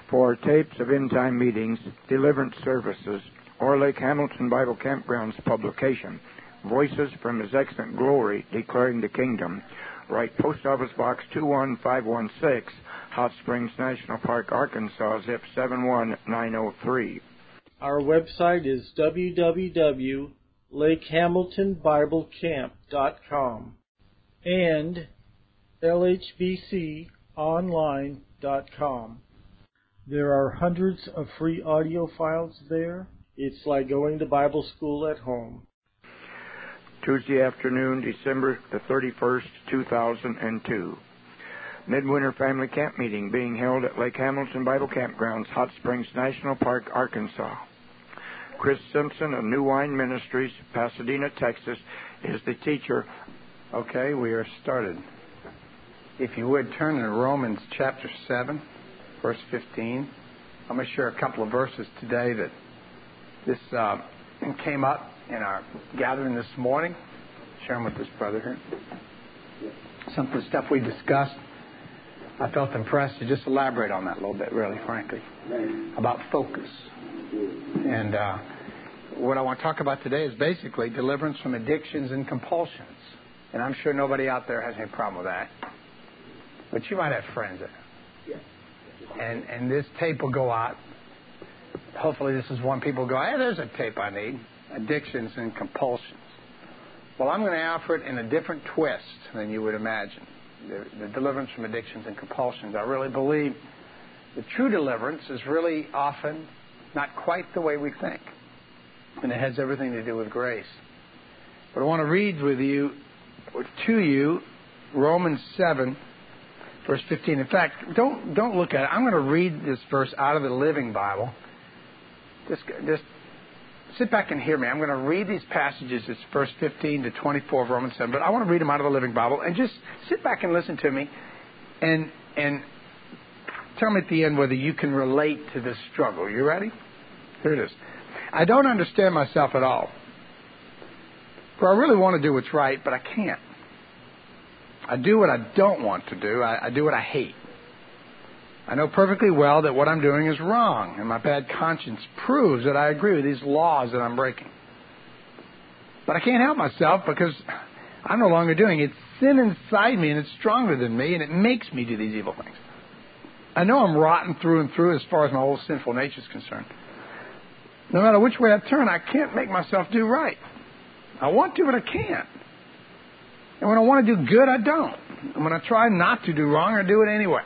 For tapes of end-time meetings, deliverance services, or Lake Hamilton Bible Campground's publication, Voices from His Excellent Glory Declaring the Kingdom, write Post Office Box 21516, Hot Springs National Park, Arkansas, zip 71903. Our website is www.lakehamiltonbiblecamp.com and lhbconline.com. There are hundreds of free audio files there. It's like going to Bible school at home. Tuesday afternoon, December the 31st, 2002. Midwinter Family Camp Meeting being held at Lake Hamilton Bible Campgrounds, Hot Springs National Park, Arkansas. Chris Simpson of New Wine Ministries, Pasadena, Texas, is the teacher. Okay, we are started. If you would, turn to Romans chapter 7, verse 15. I'm going to share a couple of verses today that this came up in our gathering this morning. Share them with this brother here. Some of the stuff we discussed, I felt impressed to just elaborate on that a little bit, really, frankly, about focus. And what I want to talk about today is basically deliverance from addictions and compulsions. And I'm sure nobody out there has any problem with that. But you might have friends that. And this tape will go out. Hopefully this is one people go, hey, there's a tape I need. Addictions and compulsions. Well, I'm going to offer it in a different twist than you would imagine. The deliverance from addictions and compulsions. I really believe the true deliverance is really often not quite the way we think. And it has everything to do with grace. But I want to read with you, or to you, Romans 7, verse 15. In fact, don't look at it. I'm going to read this verse out of the Living Bible. Just sit back and hear me. I'm going to read these passages. It's verse 15 to 24 of Romans 7. But I want to read them out of the Living Bible. And just sit back and listen to me. And tell me at the end whether you can relate to this struggle. You ready? Here it is. I don't understand myself at all. For I really want to do what's right, but I can't. I do what I don't want to do. I do what I hate. I know perfectly well that what I'm doing is wrong, and my bad conscience proves that I agree with these laws that I'm breaking. But I can't help myself because I'm no longer doing it. It's sin inside me, and it's stronger than me, and it makes me do these evil things. I know I'm rotten through and through as far as my whole sinful nature is concerned. No matter which way I turn, I can't make myself do right. I want to, but I can't. And when I want to do good, I don't. And when I try not to do wrong, I do it anyway.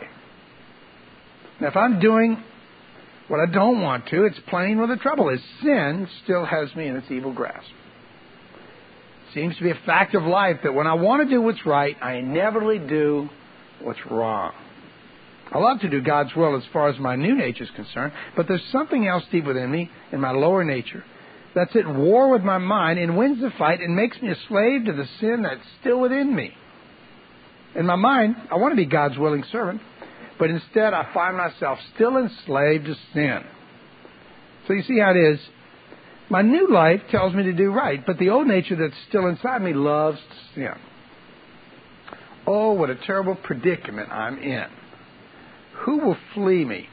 Now, if I'm doing what I don't want to, it's plain where the trouble is. Sin still has me in its evil grasp. It seems to be a fact of life that when I want to do what's right, I inevitably do what's wrong. I love to do God's will as far as my new nature is concerned, but there's something else deep within me, in my lower nature, that's at war with my mind and wins the fight and makes me a slave to the sin that's still within me. In my mind, I want to be God's willing servant, but instead I find myself still enslaved to sin. So you see how it is. My new life tells me to do right, but the old nature that's still inside me loves to sin. Oh, what a terrible predicament I'm in. Who will free me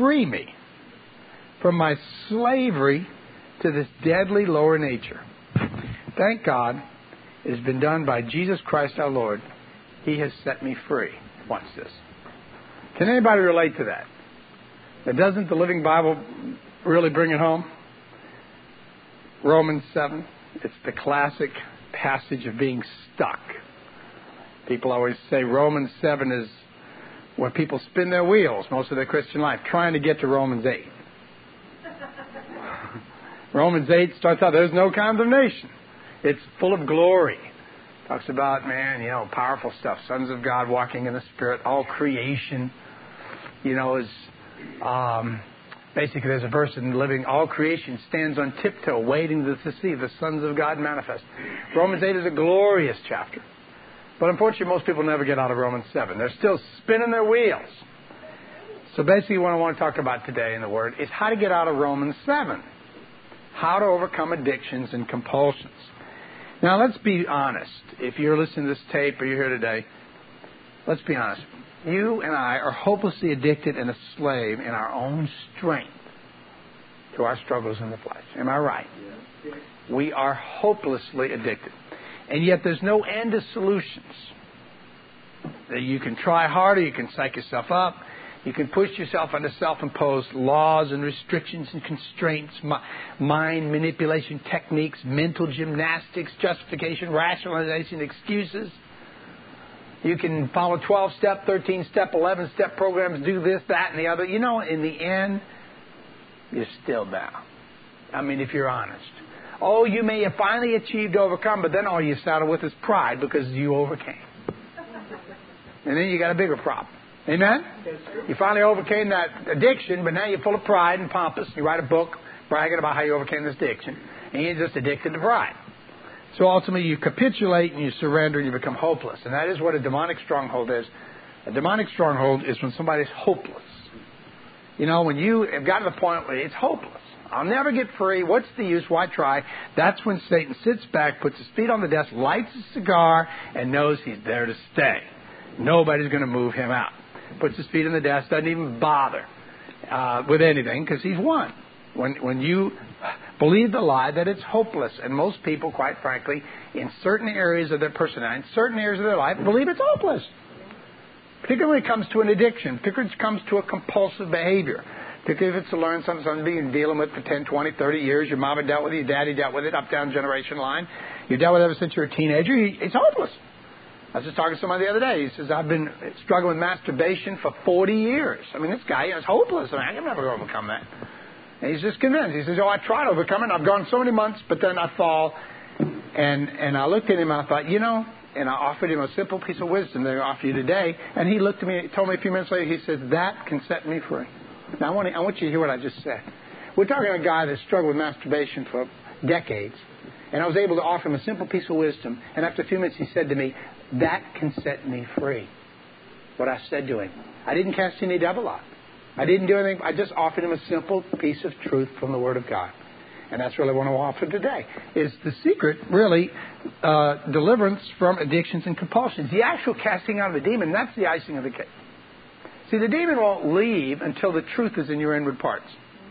from my slavery to this deadly lower nature? Thank God it has been done by Jesus Christ our Lord. He has set me free. Watch this. Can anybody relate to that? Now, doesn't the Living Bible really bring it home? Romans 7. It's the classic passage of being stuck. People always say Romans 7 is where people spin their wheels most of their Christian life, trying to get to Romans 8. Romans 8 starts out, there's no condemnation. It's full of glory. Talks about, powerful stuff. Sons of God walking in the Spirit. All creation, is... basically, there's a verse in the Living, all creation stands on tiptoe, waiting to see the sons of God manifest. Romans 8 is a glorious chapter. But unfortunately, most people never get out of Romans 7. They're still spinning their wheels. So basically, what I want to talk about today in the Word is how to get out of Romans 7. How to overcome addictions and compulsions. Now, let's be honest. If you're listening to this tape or you're here today, let's be honest. you and I are hopelessly addicted and a slave in our own strength to our struggles in the flesh. Am I right? We are hopelessly addicted. And yet there's no end to solutions. You can try harder, you can psych yourself up, you can push yourself under self-imposed laws and restrictions and constraints, mind manipulation techniques, mental gymnastics, justification, rationalization, excuses. You can follow 12-step, 13-step, 11-step programs, do this, that, and the other. You know, in the end, you're still down. I mean, if you're honest. Oh, you may have finally achieved to overcome, but then all you started with is pride because you overcame. And then you got a bigger problem. Amen? You finally overcame that addiction, but now you're full of pride and pompous. You write a book bragging about how you overcame this addiction, and you're just addicted to pride. So ultimately you capitulate and you surrender and you become hopeless. And that is what a demonic stronghold is. A demonic stronghold is when somebody's hopeless. You know, when you have gotten to the point where it's hopeless. I'll never get free. What's the use? Why try? That's when Satan sits back, puts his feet on the desk, lights a cigar, and knows he's there to stay. Nobody's going to move him out. Puts his feet on the desk, doesn't even bother with anything because he's won. When you believe the lie that it's hopeless, and most people, quite frankly, in certain areas of their personality, in certain areas of their life, believe it's hopeless. Particularly when it comes to an addiction, particularly when it comes to a compulsive behavior, particularly if it's to learn something you've been dealing with for 10, 20, 30 years, your mama dealt with it, your daddy dealt with it, up, down, generation line, you dealt with it ever since you were a teenager, it's hopeless. I was just talking to somebody the other day. He says, I've been struggling with masturbation for 40 years. I mean, this guy is hopeless. I mean, I can never overcome that. And he's just convinced. He says, I tried to overcome it. I've gone so many months, but then I fall. And I looked at him and I thought, and I offered him a simple piece of wisdom that I offer you today. And he looked at me, told me a few minutes later, he said, that can set me free. Now, I want you to hear what I just said. We're talking about a guy that struggled with masturbation for decades. And I was able to offer him a simple piece of wisdom. And after a few minutes, he said to me, that can set me free. What I said to him. I didn't cast any devil out. I didn't do anything. I just offered him a simple piece of truth from the Word of God. And that's really what I want to offer today. Is the secret, really, deliverance from addictions and compulsions. The actual casting out of the demon, that's the icing of the cake. See, the demon won't leave until the truth is in your inward parts.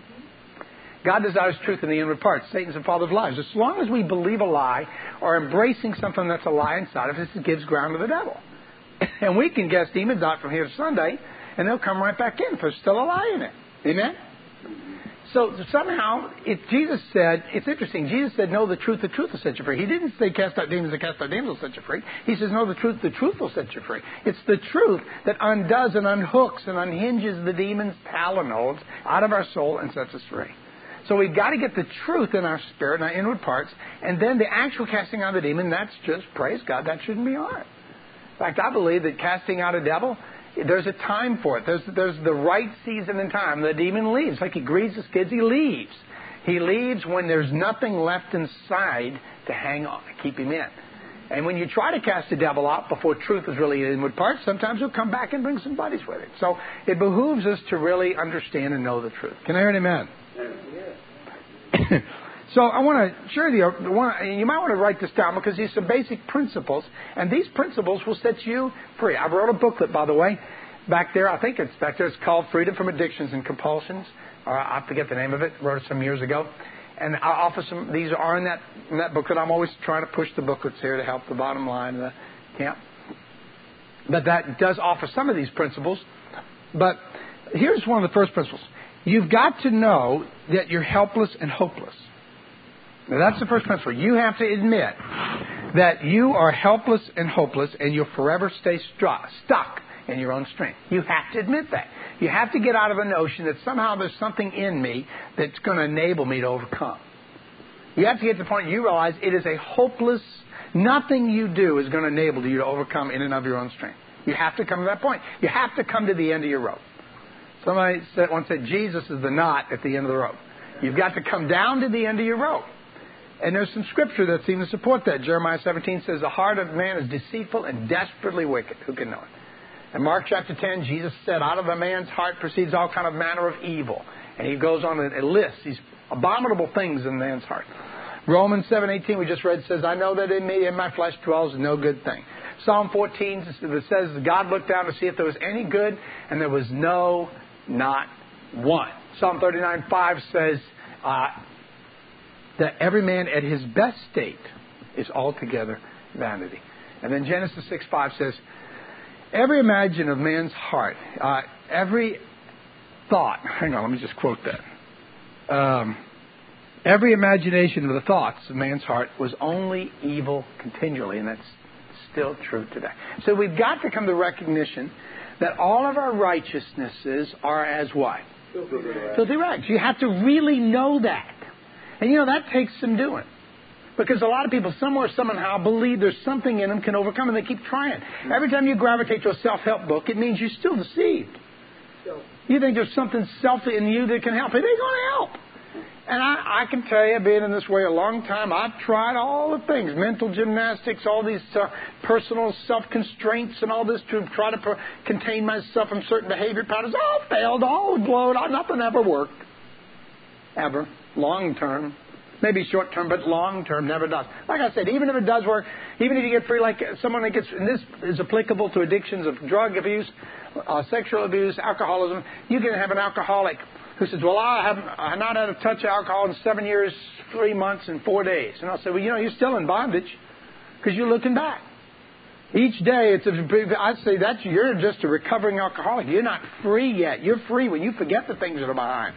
God desires truth in the inward parts. Satan's the father of lies. As long as we believe a lie or embracing something that's a lie inside of us, it gives ground to the devil. And we can cast demons out from here to Sunday, and they'll come right back in if there's still a lie in it. Amen? So somehow, Jesus said, it's interesting, Jesus said, know the truth will set you free. He didn't say cast out demons will set you free. He says, know the truth will set you free. It's the truth that undoes and unhooks and unhinges the demon's talons out of our soul and sets us free. So we've got to get the truth in our spirit, in our inward parts, and then the actual casting out of the demon, that's just, praise God, that shouldn't be hard. In fact, I believe that casting out a devil, there's a time for it. There's the right season and time. The demon leaves. Like he greets his kids, he leaves. He leaves when there's nothing left inside to hang on, keep him in. And when you try to cast the devil out before truth is really in inward parts, sometimes he'll come back and bring some buddies with it. So it behooves us to really understand and know the truth. Can I hear an amen? So I want to share you might want to write this down because these are some basic principles, and these principles will set you free. I wrote a booklet, by the way, back there. I think it's back there. It's called Freedom from Addictions and Compulsions. I forget the name of it. I wrote it some years ago. And I offer some. These are in that booklet. I'm always trying to push the booklets here to help the bottom line of the camp. But that does offer some of these principles. But here's one of the first principles. You've got to know that you're helpless and hopeless. Now, that's the first principle. You have to admit that you are helpless and hopeless and you'll forever stay stuck in your own strength. You have to admit that. You have to get out of the notion that somehow there's something in me that's going to enable me to overcome. You have to get to the point you realize it is a hopeless, nothing you do is going to enable you to overcome in and of your own strength. You have to come to that point. You have to come to the end of your rope. Somebody once said, Jesus is the knot at the end of the rope. You've got to come down to the end of your rope. And there's some scripture that seems to support that. Jeremiah 17 says, the heart of man is deceitful and desperately wicked. Who can know it? And Mark chapter 10, Jesus said, out of a man's heart proceeds all kind of manner of evil. And he goes on and lists these abominable things in man's heart. Romans 7:18 we just read says, I know that in me, in my flesh, dwells no good thing. Psalm 14 says, God looked down to see if there was any good, and there was no, not one. Psalm 39:5 says that every man at his best state is altogether vanity. And then Genesis 6:5 says, every imagine of man's heart, every thought, hang on, let me just quote that. Every imagination of the thoughts of man's heart was only evil continually, and that's still true today. So we've got to come to recognition that all of our righteousnesses are as what? Filthy rags. You have to really know that. And you know, that takes some doing. Because a lot of people somewhere, somehow believe there's something in them can overcome, and they keep trying. Every time you gravitate to a self-help book, it means you're still deceived. You think there's something selfie in you that can help. It ain't going to help. And I can tell you, being in this way a long time, I've tried all the things, mental gymnastics, all these personal self-constraints and all this to try to contain myself from certain behavior patterns. All failed, all glowed, nothing ever worked. Ever. Long term. Maybe short term, but long term never does. Like I said, even if it does work, even if you get free, like someone that gets, and this is applicable to addictions of drug abuse, sexual abuse, alcoholism, you can have an alcoholic who says, well, I have not had a touch of alcohol in 7 years, 3 months, and 4 days. And I'll say, well, you know, you're still in bondage because you're looking back. Each day, I'd say you're just a recovering alcoholic. You're not free yet. You're free when you forget the things that are behind.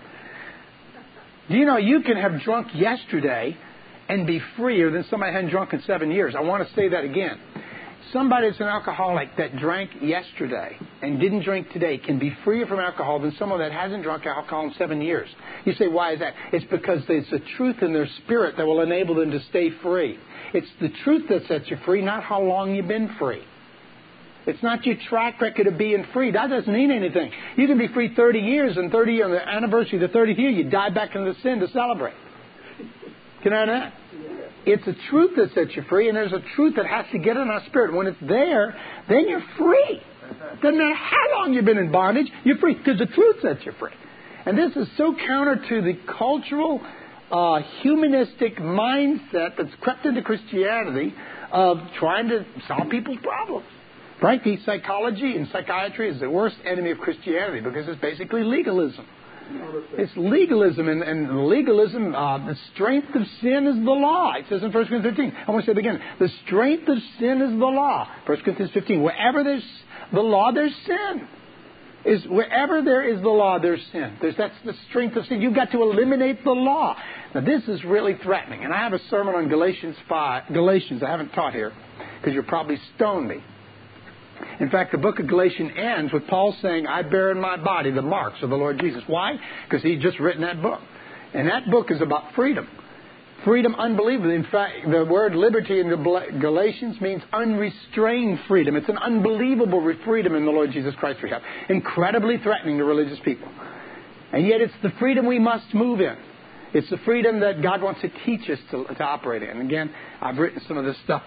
Do you know you can have drunk yesterday and be freer than somebody who hadn't drunk in 7 years? I want to say that again. Somebody that's an alcoholic that drank yesterday and didn't drink today can be freer from alcohol than someone that hasn't drunk alcohol in 7 years. You say, why is that? It's because there's a truth in their spirit that will enable them to stay free. It's the truth that sets you free, not how long you've been free. It's not your track record of being free. That doesn't mean anything. You can be free 30 years, and 30 on the anniversary of the 30th year, you die back into the sin to celebrate. Can I understand that? It's a truth that sets you free, and there's a truth that has to get in our spirit. When it's there, then you're free. Doesn't matter how long you've been in bondage, you're free, because the truth sets you free. And this is so counter to the cultural, humanistic mindset that's crept into Christianity of trying to solve people's problems. Frankly, psychology and psychiatry is the worst enemy of Christianity because it's basically legalism. It's legalism, and legalism, the strength of sin is the law. It says in 1 Corinthians 15. I want to say it again. The strength of sin is the law. 1 Corinthians 15. Wherever there's the law, there's sin. Wherever there is the law, there's sin. That's the strength of sin. You've got to eliminate the law. Now, this is really threatening. And I have a sermon on Galatians I haven't taught here because you'll probably stone me. In fact, the book of Galatians ends with Paul saying, I bear in my body the marks of the Lord Jesus. Why? Because he'd just written that book. And that book is about freedom. Freedom unbelievable. In fact, the word liberty in Galatians means unrestrained freedom. It's an unbelievable freedom in the Lord Jesus Christ we have. Incredibly threatening to religious people. And yet it's the freedom we must move in. It's the freedom that God wants to teach us to operate in. And again, I've written some of this stuff.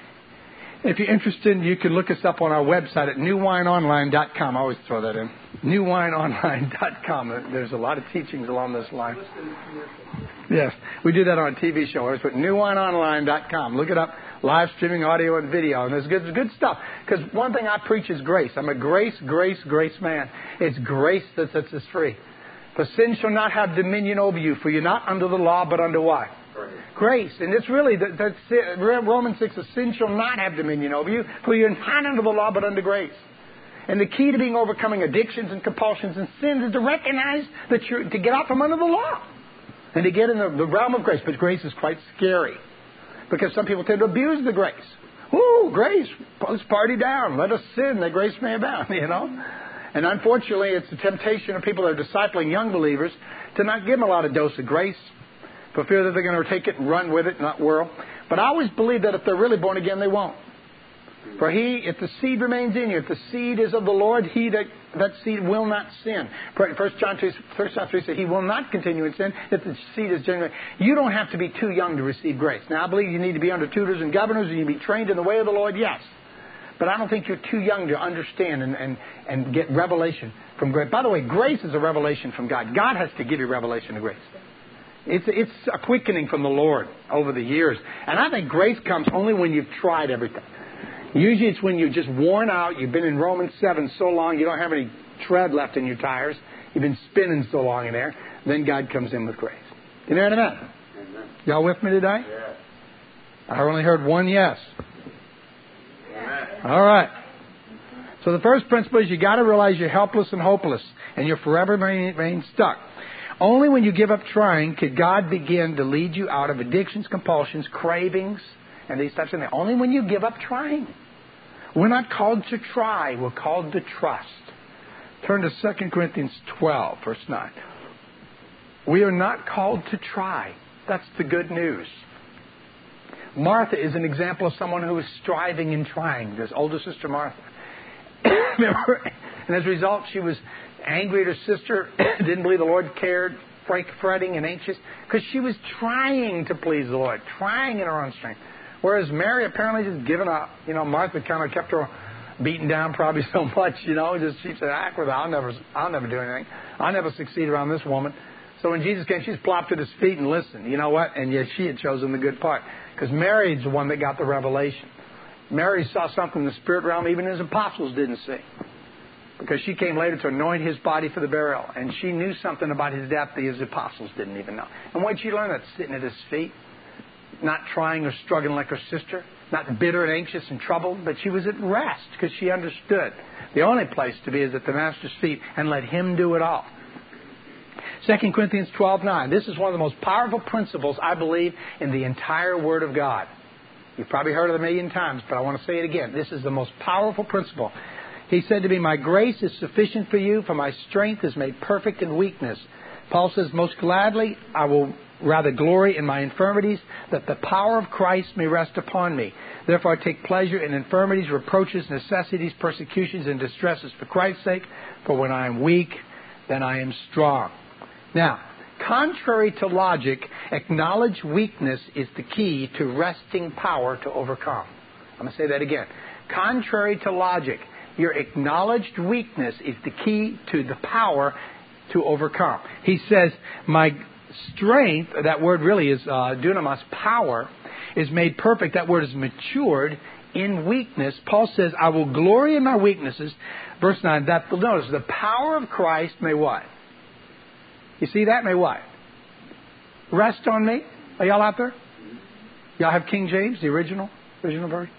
If you're interested, you can look us up on our website at newwineonline.com. I always throw that in. newwineonline.com. There's a lot of teachings along this line. Yes, we do that on a TV show. It's at newwineonline.com. Look it up. Live streaming audio and video. And there's good stuff. Because one thing I preach is grace. I'm a grace man. It's grace that sets us free. For sin shall not have dominion over you, for you're not under the law, but under what? Grace. And it's really, that's Romans 6, sin shall not have dominion over you, for you're not under the law, but under grace. And the key to overcoming addictions and compulsions and sins is to recognize that to get out from under the law. And to get in the realm of grace. But grace is quite scary. Because some people tend to abuse the grace. Ooh, grace, let's party down. Let us sin that grace may abound, And unfortunately, it's the temptation of people that are discipling young believers to not give them a lot of dose of grace. For fear that they're going to take it and run with it, not whirl. But I always believe that if they're really born again, they won't. For if the seed remains in you, if the seed is of the Lord, that seed will not sin. 1 John 3 says, he will not continue in sin if the seed is genuine. You don't have to be too young to receive grace. Now, I believe you need to be under tutors and governors and you be trained in the way of the Lord, yes. But I don't think you're too young to understand and get revelation from grace. By the way, grace is a revelation from God. God has to give you revelation of grace. It's a quickening from the Lord over the years. And I think grace comes only when you've tried everything. Usually it's when you're just worn out, you've been in Romans 7 so long, you don't have any tread left in your tires, you've been spinning so long in there, then God comes in with grace. Can you hear that? Amen. Y'all with me today? Yeah. I only heard one yes. Amen. All right. So the first principle is you got to realize you're helpless and hopeless, and you're forever remain stuck. Only when you give up trying could God begin to lead you out of addictions, compulsions, cravings, and these types of things. Only when you give up trying. We're not called to try. We're called to trust. Turn to 2 Corinthians 12, verse 9. We are not called to try. That's the good news. Martha is an example of someone who is striving and trying. His older sister Martha. And as a result, she was angry at her sister, didn't believe the Lord cared, fretting and anxious, because she was trying to please the Lord, trying in her own strength. Whereas Mary apparently just given up. Martha kind of kept her beaten down probably so much, just she said, "Act with it. I'll never do anything. I'll never succeed around this woman." So when Jesus came, she just plopped at his feet and listened. You know what? And yet she had chosen the good part, because Mary's the one that got the revelation. Mary saw something in the spirit realm even his apostles didn't see. Because she came later to anoint his body for the burial. And she knew something about his death that his apostles didn't even know. And where did she learn that? Sitting at his feet. Not trying or struggling like her sister. Not bitter and anxious and troubled. But she was at rest because she understood. The only place to be is at the Master's feet and let him do it all. 2 Corinthians 12:9. This is one of the most powerful principles, I believe, in the entire Word of God. You've probably heard it a million times, but I want to say it again. This is the most powerful principle. He said to me, "My grace is sufficient for you, for my strength is made perfect in weakness." Paul says, "Most gladly I will rather glory in my infirmities, that the power of Christ may rest upon me. Therefore I take pleasure in infirmities, reproaches, necessities, persecutions, and distresses for Christ's sake. For when I am weak, then I am strong." Now, contrary to logic, acknowledged weakness is the key to resting power to overcome. I'm going to say that again. Contrary to logic, your acknowledged weakness is the key to the power to overcome. He says, my strength, that word really is dunamis, power, is made perfect. That word is matured in weakness. Paul says, I will glory in my weaknesses. Verse 9, notice, the power of Christ may what? You see that? May what? Rest on me. Are y'all out there? Y'all have King James, the original version?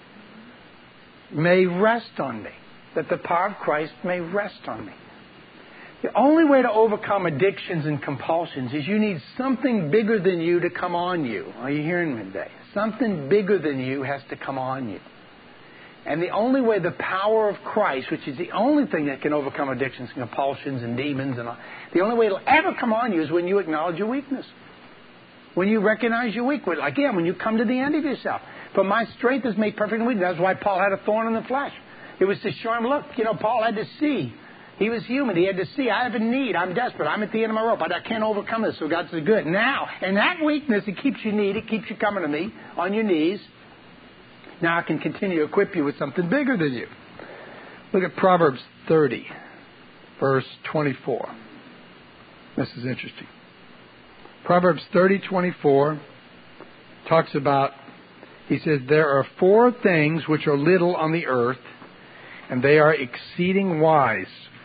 May rest on me. That the power of Christ may rest on me. The only way to overcome addictions and compulsions is you need something bigger than you to come on you. Are you hearing me today? Something bigger than you has to come on you. And the only way the power of Christ, which is the only thing that can overcome addictions and compulsions and demons and all, the only way it'll ever come on you is when you acknowledge your weakness. When you recognize your weakness. Again, when you come to the end of yourself. For my strength is made perfect in weakness. That's why Paul had a thorn in the flesh. It was to show him, look, Paul had to see. He was human. He had to see. I have a need. I'm desperate. I'm at the end of my rope. I can't overcome this. So God said, good. Now, in that weakness, it keeps you needy. It keeps you coming to me on your knees. Now I can continue to equip you with something bigger than you. Look at Proverbs 30, verse 24. This is interesting. Proverbs 30:24 talks about, he says, there are 4 things which are little on the earth, and they are exceeding wise.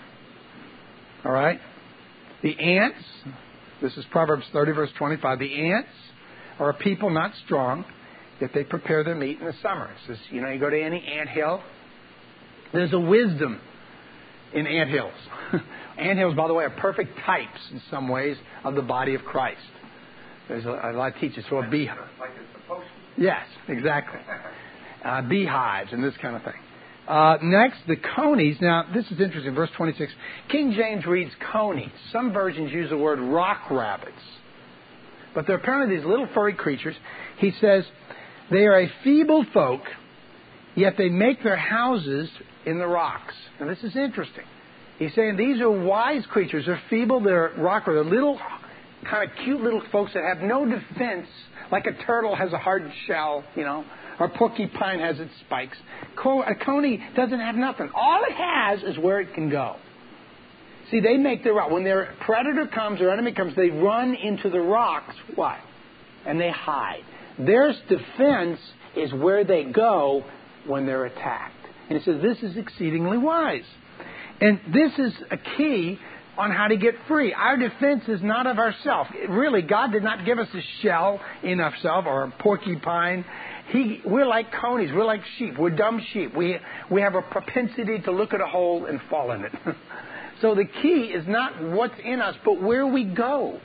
All right? The ants, this is Proverbs 30, verse 25. The ants are a people not strong, yet they prepare their meat in the summer. It says, you go to any ant hill, there's a wisdom in ant hills. Ant hills, by the way, are perfect types in some ways of the body of Christ. There's a lot of teachers. So a beehive. Like it's supposed to. Yes, exactly. Beehives and this kind of thing. Next, the conies. Now, this is interesting. Verse 26. King James reads conies. Some versions use the word rock rabbits. But they're apparently these little furry creatures. He says, they are a feeble folk, yet they make their houses in the rocks. Now, this is interesting. He's saying these are wise creatures. They're feeble, they're rock, they're little, kind of cute little folks that have no defense, like a turtle has a hard shell, or a porcupine has its spikes. A coney doesn't have nothing. All it has is where it can go. See, they make their route. When their predator comes or enemy comes, they run into the rocks. Why? And they hide. Their defense is where they go when they're attacked. And it says this is exceedingly wise. And this is a key on how to get free. Our defense is not of ourselves. Really, God did not give us a shell in ourselves or a porcupine. We're like conies. We're like sheep. We're dumb sheep. We have a propensity to look at a hole and fall in it. So the key is not what's in us, but where we go.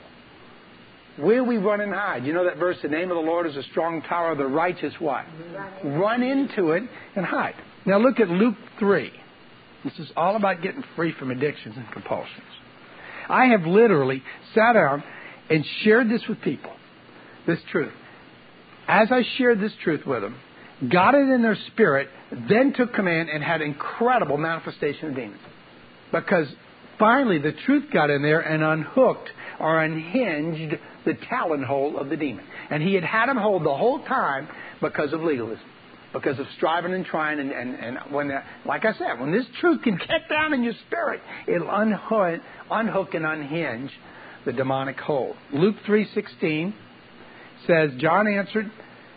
Where we run and hide. You know that verse, the name of the Lord is a strong tower, the righteous what? Run into it and hide. Now look at Luke 3. This is all about getting free from addictions and compulsions. I have literally sat down and shared this with people, this truth. As I shared this truth with them, got it in their spirit, then took command and had incredible manifestation of demons. Because finally the truth got in there and unhooked or unhinged the talon hole of the demon. And he had him hold the whole time because of legalism. Because of striving and trying, and when, like I said, when this truth can get down in your spirit, it'll unhook and unhinge the demonic hold. Luke 3:16 says, John answered,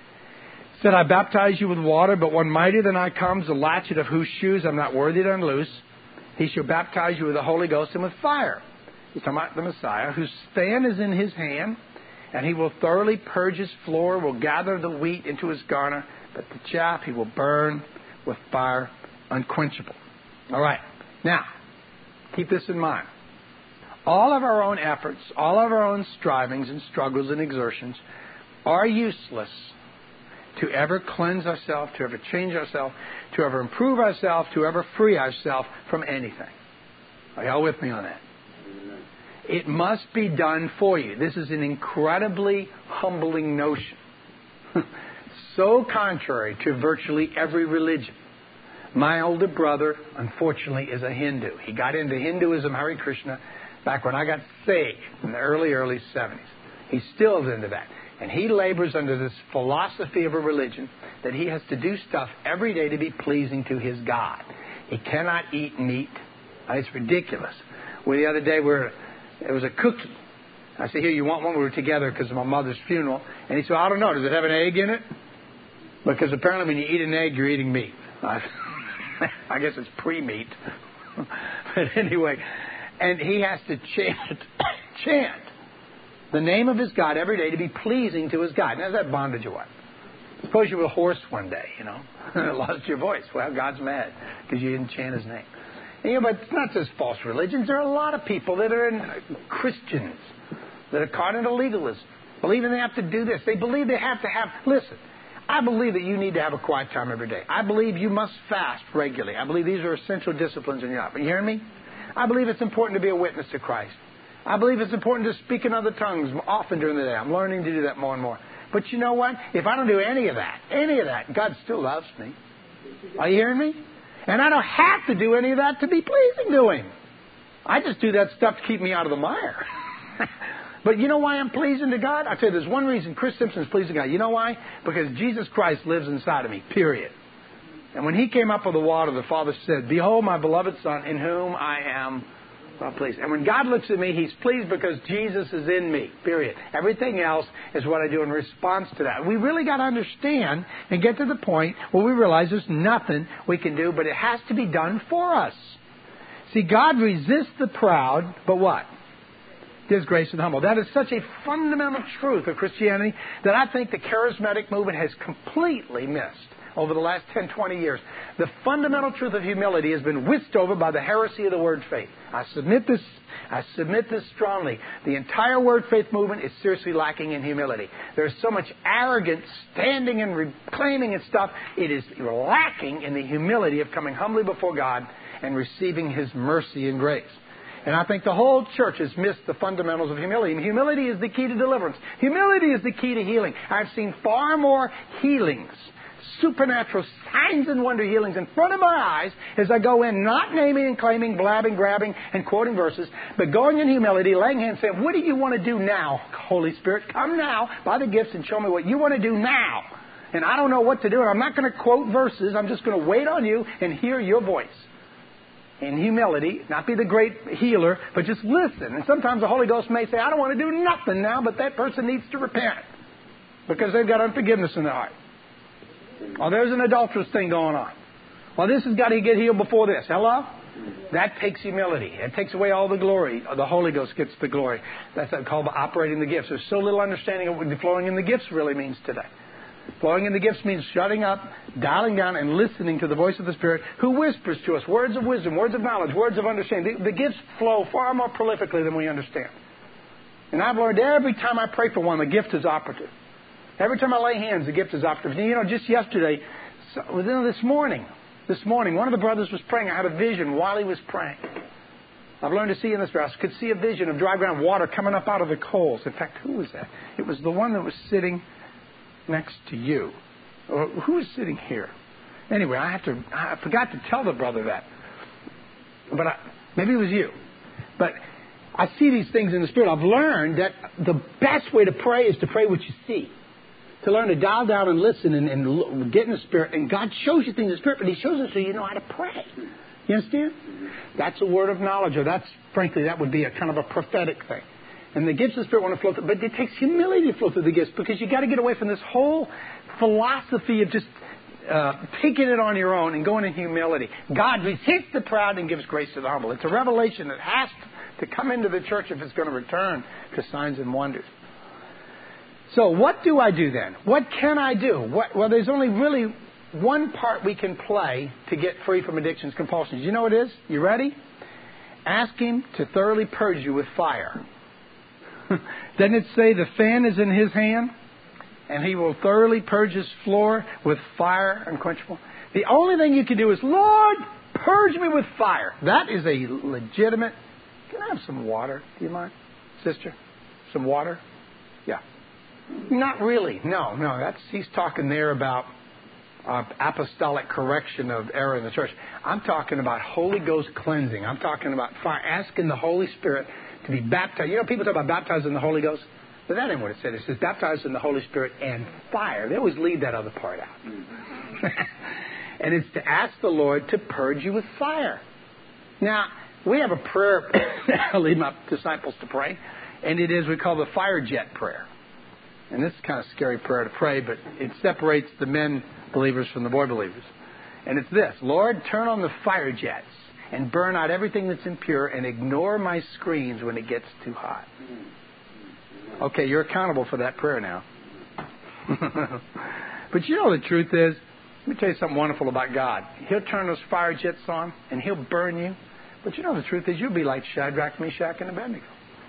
said, I baptize you with water, but one mightier than I comes, the latchet of whose shoes I'm not worthy to unloose. He shall baptize you with the Holy Ghost and with fire. He's talking about the Messiah, whose fan is in his hand, and he will thoroughly purge his floor, will gather the wheat into his garner, but the chaff he will burn with fire unquenchable. All right. Now, keep this in mind. All of our own efforts, all of our own strivings and struggles and exertions are useless to ever cleanse ourselves, to ever change ourselves, to ever improve ourselves, to ever free ourselves from anything. Are y'all with me on that? It must be done for you. This is an incredibly humbling notion. So contrary to virtually every religion. My older brother, unfortunately, is a Hindu. He got into Hinduism, Hare Krishna, back when I got saved in the early 70s. He still is into that. And he labors under this philosophy of a religion that he has to do stuff every day to be pleasing to his God. He cannot eat meat. It's ridiculous. Well, the other day, it was a cookie. I said, here, you want one? We were together because of my mother's funeral. And he said, I don't know. Does it have an egg in it? Because apparently when you eat an egg, you're eating meat. I guess it's pre-meat. But anyway, and he has to chant the name of his God every day to be pleasing to his God. Now, is that bondage or what? Suppose you were a horse one day, lost your voice. Well, God's mad because you didn't chant his name. And, but it's not just false religions. There are a lot of people that are Christians that are caught into legalism, believing they have to do this. They believe they have to have... Listen, I believe that you need to have a quiet time every day. I believe you must fast regularly. I believe these are essential disciplines in your life. Are you hearing me? I believe it's important to be a witness to Christ. I believe it's important to speak in other tongues often during the day. I'm learning to do that more and more. But you know what? If I don't do any of that, God still loves me. Are you hearing me? And I don't have to do any of that to be pleasing to Him. I just do that stuff to keep me out of the mire. But you know why I'm pleasing to God? I'll tell you, there's one reason Chris Simpson is pleasing to God. You know why? Because Jesus Christ lives inside of me, period. And when He came up with the water, the Father said, Behold my beloved Son, in whom I am well pleased. And when God looks at me, He's pleased because Jesus is in me, period. Everything else is what I do in response to that. We really got to understand and get to the point where we realize there's nothing we can do, but it has to be done for us. See, God resists the proud, but what? Gives grace to the humble. That is such a fundamental truth of Christianity that I think the charismatic movement has completely missed over the last 10, 20 years. The fundamental truth of humility has been whisked over by the heresy of the word faith. I submit this strongly. The entire word faith movement is seriously lacking in humility. There's so much arrogance, standing and reclaiming and stuff. It is lacking in the humility of coming humbly before God and receiving His mercy and grace. And I think the whole church has missed the fundamentals of humility. And humility is the key to deliverance. Humility is the key to healing. I've seen far more healings, supernatural signs and wonder healings in front of my eyes as I go in, not naming and claiming, blabbing, grabbing, and quoting verses, but going in humility, laying hands, saying, what do you want to do now, Holy Spirit? Come now by the gifts and show me what you want to do now. And I don't know what to do, and I'm not going to quote verses. I'm just going to wait on you and hear your voice. in humility, not be the great healer, but just listen. And sometimes the Holy Ghost may say, I don't want to do nothing now, but that person needs to repent because they've got unforgiveness in their heart. Or there's an adulterous thing going on. Well, this has got to get healed before this. Hello? That takes humility. It takes away all the glory. The Holy Ghost gets the glory. That's called operating the gifts. There's so little understanding of what flowing in the gifts really means today. Flowing in the gifts means shutting up, dialing down, and listening to the voice of the Spirit who whispers to us words of wisdom, words of knowledge, words of understanding. The gifts flow far more prolifically than we understand. And I've learned every time I pray for one, the gift is operative. Every time I lay hands, the gift is operative. You know, just yesterday, this morning, one of the brothers was praying. I had a vision while he was praying. I've learned to see in the Spirit. I could see a vision of dry ground water coming up out of the coals. In fact, who was that? It was the one that was sitting next to you. Or who was sitting here? Anyway, I forgot to tell the brother that. But maybe it was you. But I see these things in the Spirit. I've learned that the best way to pray is to pray what you see. To learn to dial down and listen and get in the Spirit. And God shows you things in the Spirit, but He shows it so you know how to pray. You understand? That's a word of knowledge, or frankly, that would be a kind of a prophetic thing. And the gifts of the Spirit want to flow through, but it takes humility to flow through the gifts because you got to get away from this whole philosophy of just taking it on your own and going in humility. God resists the proud and gives grace to the humble. It's a revelation that has to come into the church if it's going to return to signs and wonders. So what do I do then? What can I do? Well, there's only really one part we can play to get free from addictions, compulsions. You know what it is? You ready? Ask Him to thoroughly purge you with fire. Doesn't it say the fan is in His hand? And He will thoroughly purge His floor with fire unquenchable. The only thing you can do is, Lord, purge me with fire. That is a legitimate... Can I have some water? Do you mind, sister? Some water? Yeah. Not really. No. He's talking there about apostolic correction of error in the church. I'm talking about Holy Ghost cleansing. I'm talking about fire. Asking the Holy Spirit to be baptized. You know, people talk about baptized in the Holy Ghost. But that ain't what it said. It says baptized in the Holy Spirit and fire. They always leave that other part out. And it's to ask the Lord to purge you with fire. Now, we have a prayer I lead my disciples to pray. And it is, we call the fire jet prayer. And this is kind of a scary prayer to pray, but it separates the men believers from the boy believers. And it's this: Lord, turn on the fire jets and burn out everything that's impure and ignore my screams when it gets too hot. Okay, you're accountable for that prayer now. But you know the truth is, let me tell you something wonderful about God. He'll turn those fire jets on and He'll burn you. But you know the truth is, you'll be like Shadrach, Meshach, and Abednego.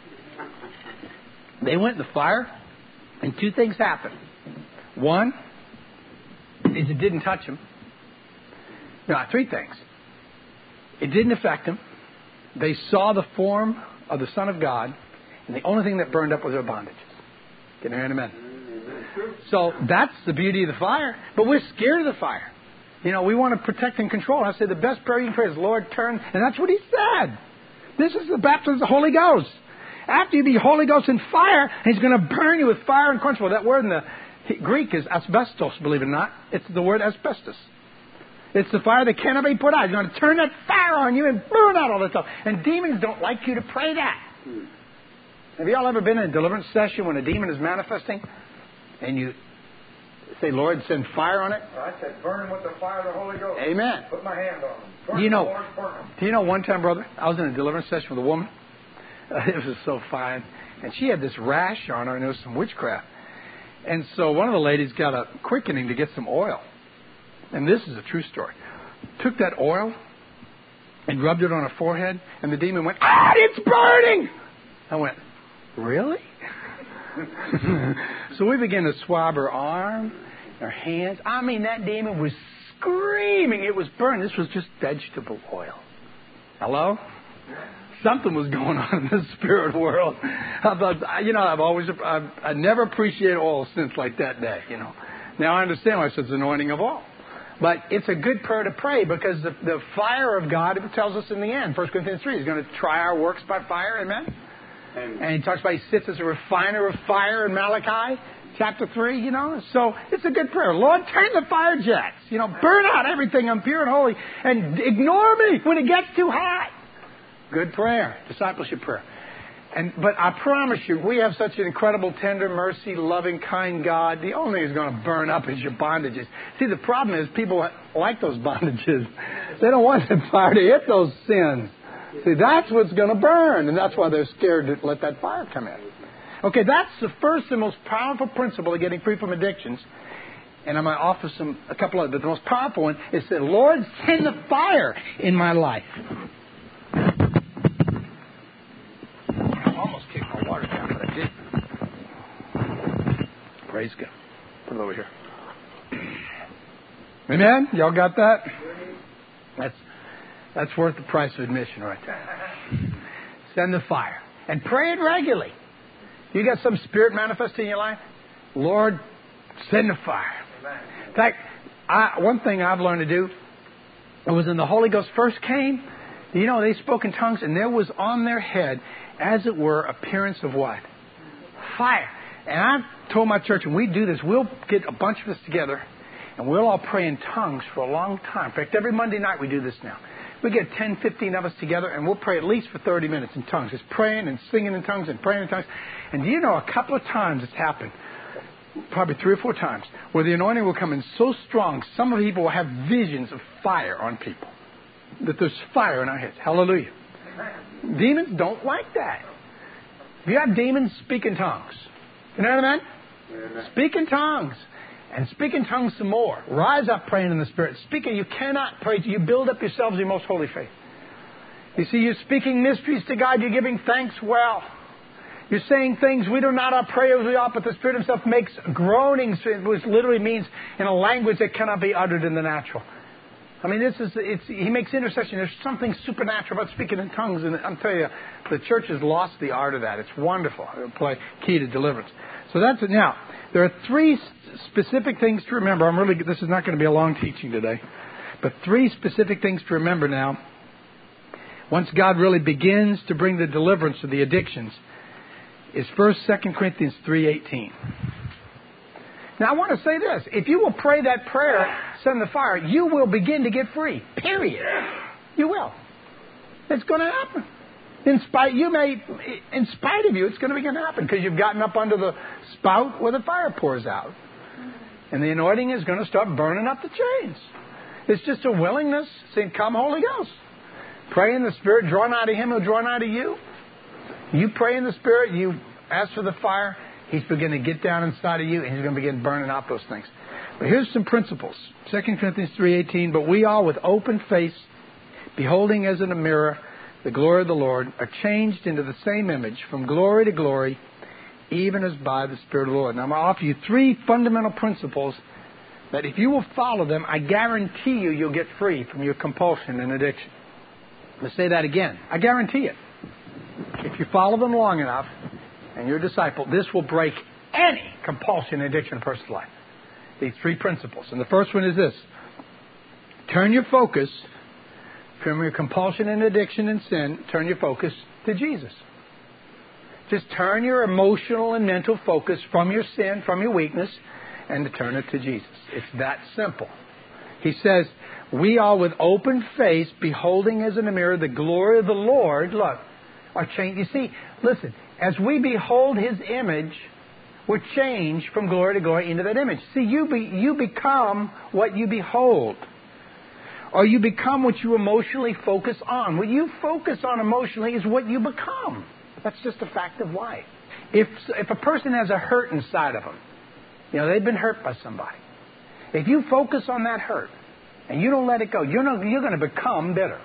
They went in the fire, and two things happened. One is it didn't touch them. No, three things. It didn't affect them. They saw the form of the Son of God, and the only thing that burned up was their bondages. Can you hear an amen? So that's the beauty of the fire. But we're scared of the fire. You know, we want to protect and control. I say the best prayer you can pray is, Lord, turn. And that's what He said. This is the baptism of the Holy Ghost. After you be Holy Ghost and fire, He's going to burn you with fire unquenchable. That word in the Greek is asbestos, believe it or not. It's the word asbestos. It's the fire that cannot be put out. He's going to turn that fire on you and burn out all the stuff. And demons don't like you to pray that. Have you all ever been in a deliverance session when a demon is manifesting? And you say, Lord, send fire on it? I said, burn him with the fire of the Holy Ghost. Amen. Put my hand on him. Burn Do you know, Lord, burn him. Do you know one time, brother, I was in a deliverance session with a woman. It was so fine. And she had this rash on her, and it was some witchcraft. And so one of the ladies got a quickening to get some oil. And this is a true story. Took that oil and rubbed it on her forehead, and the demon went, it's burning! I went, really? So we began to swab her arm, her hands. I mean, that demon was screaming. It was burning. This was just vegetable oil. Hello? Something was going on in the spirit world. I've never appreciated oil since like that day, you know. Now I understand why it says anointing of oil. But it's a good prayer to pray because the fire of God, it tells us in the end, 1 Corinthians 3, He's going to try our works by fire, amen? And He talks about He sits as a refiner of fire in Malachi. chapter 3, So it's a good prayer. Lord, turn the fire jets. Burn out everything impure and holy and ignore me when it gets too hot. Good prayer. Discipleship prayer. But I promise you, we have such an incredible, tender, mercy, loving, kind God. The only thing that's going to burn up is your bondages. See, the problem is people like those bondages. They don't want the fire to hit those sins. See, that's what's going to burn, and that's why they're scared to let that fire come in. Okay, that's the first and most powerful principle of getting free from addictions. And I'm going to offer a couple of, but the most powerful one is that, Lord, send the fire in my life. I almost kicked my water down, but I didn't. Praise God. Put it over here. Amen? Y'all got that? That's worth the price of admission right there. Send the fire. And pray it regularly. You got some spirit manifesting in your life? Lord, send the fire. In fact, one thing I've learned to do, it was when the Holy Ghost first came, they spoke in tongues, and there was on their head, as it were, appearance of what? Fire. And I've told my church, when we do this, we'll get a bunch of us together, and we'll all pray in tongues for a long time. In fact, every Monday night we do this now. We get 10, 15 of us together, and we'll pray at least for 30 minutes in tongues. Just praying and singing in tongues and praying in tongues. And do you know, a couple of times it's happened, probably 3 or 4 times, where the anointing will come in so strong, some of the people will have visions of fire on people. That there's fire in our heads. Hallelujah. Demons don't like that. If you have demons, speak in tongues. You know what I mean? Speak in tongues. And speak in tongues some more. Rise up praying in the Spirit. Speaking, you cannot pray till you build up yourselves in your most holy faith. You see, you're speaking mysteries to God. You're giving thanks well. You're saying things we do not pray as we ought, but the Spirit Himself makes groanings, which literally means in a language that cannot be uttered in the natural. I mean, He makes intercession. There's something supernatural about speaking in tongues. And I'm telling you, the church has lost the art of that. It's wonderful. It'll play key to deliverance. So that's it. Now, there are 3 specific things to remember. This is not going to be a long teaching today. But 3 specific things to remember now. Once God really begins to bring the deliverance of the addictions, is 2 Corinthians 3:18. Now, I want to say this. If you will pray that prayer, send the fire, you will begin to get free. Period. You will. It's going to happen. In spite of you, it's going to begin to happen because you've gotten up under the spout where the fire pours out. And the anointing is going to start burning up the chains. It's just a willingness, saying, come Holy Ghost. Pray in the Spirit, draw nigh to Him who draw nigh to you. You pray in the Spirit, you ask for the fire, He's beginning to get down inside of you, and He's going to begin burning out those things. But here's some principles. 2 Corinthians 3:18, but we all with open face, beholding as in a mirror the glory of the Lord, are changed into the same image from glory to glory, even as by the Spirit of the Lord. Now I'm going to offer you 3 fundamental principles that if you will follow them, I guarantee you'll get free from your compulsion and addiction. Let's say that again. I guarantee it. If you follow them long enough and you're a disciple, this will break any compulsion and addiction in a person's life. These 3 principles. And the first one is this. Turn your focus from your compulsion and addiction and sin, turn your focus to Jesus. Just turn your emotional and mental focus from your sin, from your weakness, and to turn it to Jesus. It's that simple. He says, we all with open face, beholding as in a mirror the glory of the Lord, look, are changed. You see, listen, as we behold His image, we're changed from glory to glory into that image. See, you become what you behold. Or you become what you emotionally focus on. What you focus on emotionally is what you become. That's just a fact of life. If a person has a hurt inside of them, they've been hurt by somebody. If you focus on that hurt and you don't let it go, you're going to become bitter.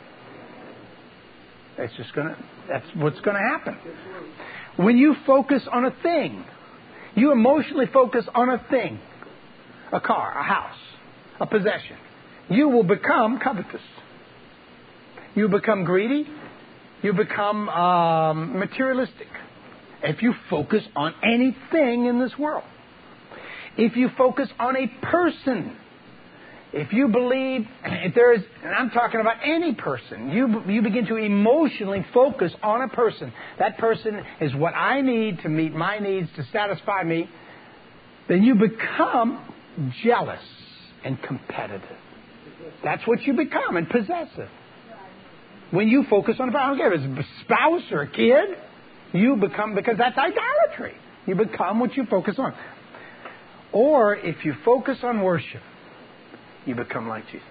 That's what's going to happen. When you focus on a thing, you emotionally focus on a thing, a car, a house, a possession, you will become covetous. You become greedy. You become materialistic. If you focus on anything in this world. If you focus on a person. If you believe, and I'm talking about any person, you begin to emotionally focus on a person. That person is what I need to meet my needs, to satisfy me. then you become jealous and competitive. That's what you become, and possessive. When you focus on, I don't care if it's a spouse or a kid, you become, because that's idolatry. You become what you focus on. Or if you focus on worship, you become like Jesus.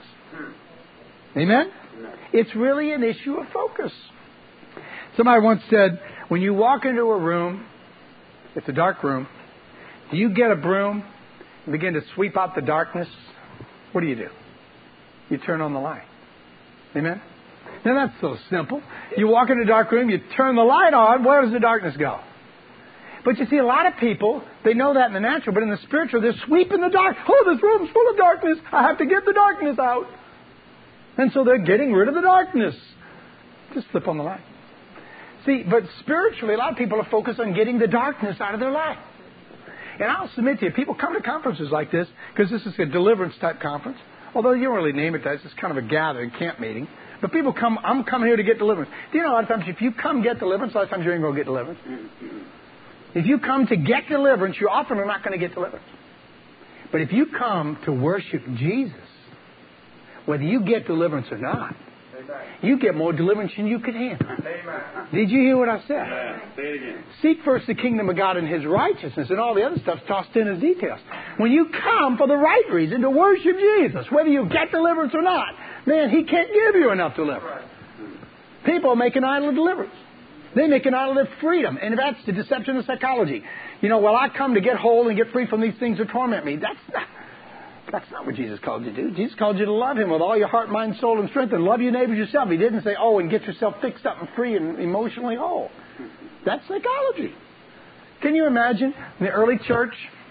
Amen? It's really an issue of focus. Somebody once said, when you walk into a room, it's a dark room, do you get a broom and begin to sweep out the darkness? What do? You turn on the light. Amen? Now that's so simple. You walk in a dark room, you turn the light on, where does the darkness go? But you see, a lot of people, they know that in the natural, but in the spiritual, they're sweeping the dark. Oh, this room's full of darkness. I have to get the darkness out. And so they're getting rid of the darkness. Just flip on the light. See, but spiritually, a lot of people are focused on getting the darkness out of their life. And I'll submit to you, people come to conferences like this, because this is a deliverance type conference. Although you don't really name it that, it's just kind of a gathering, camp meeting. But people come, I'm coming here to get deliverance. Do you know a lot of times if you come get deliverance, a lot of times you ain't going to get deliverance. If you come to get deliverance, you often are not going to get deliverance. But if you come to worship Jesus, whether you get deliverance or not, you get more deliverance than you could handle. Did you hear what I said? Say it again. Seek first the kingdom of God and His righteousness, and all the other stuff's tossed in as details. When you come for the right reason to worship Jesus, whether you get deliverance or not, man, He can't give you enough deliverance. People make an idol of deliverance. They make an idol of freedom, and that's the deception of psychology. You know, well, I come to get whole and get free from these things that torment me. That's not what Jesus called you to do. Jesus called you to love Him with all your heart, mind, soul, and strength, and love your neighbors yourself. He didn't say, oh, and get yourself fixed up and free and emotionally whole. That's psychology. Can you imagine in the early church?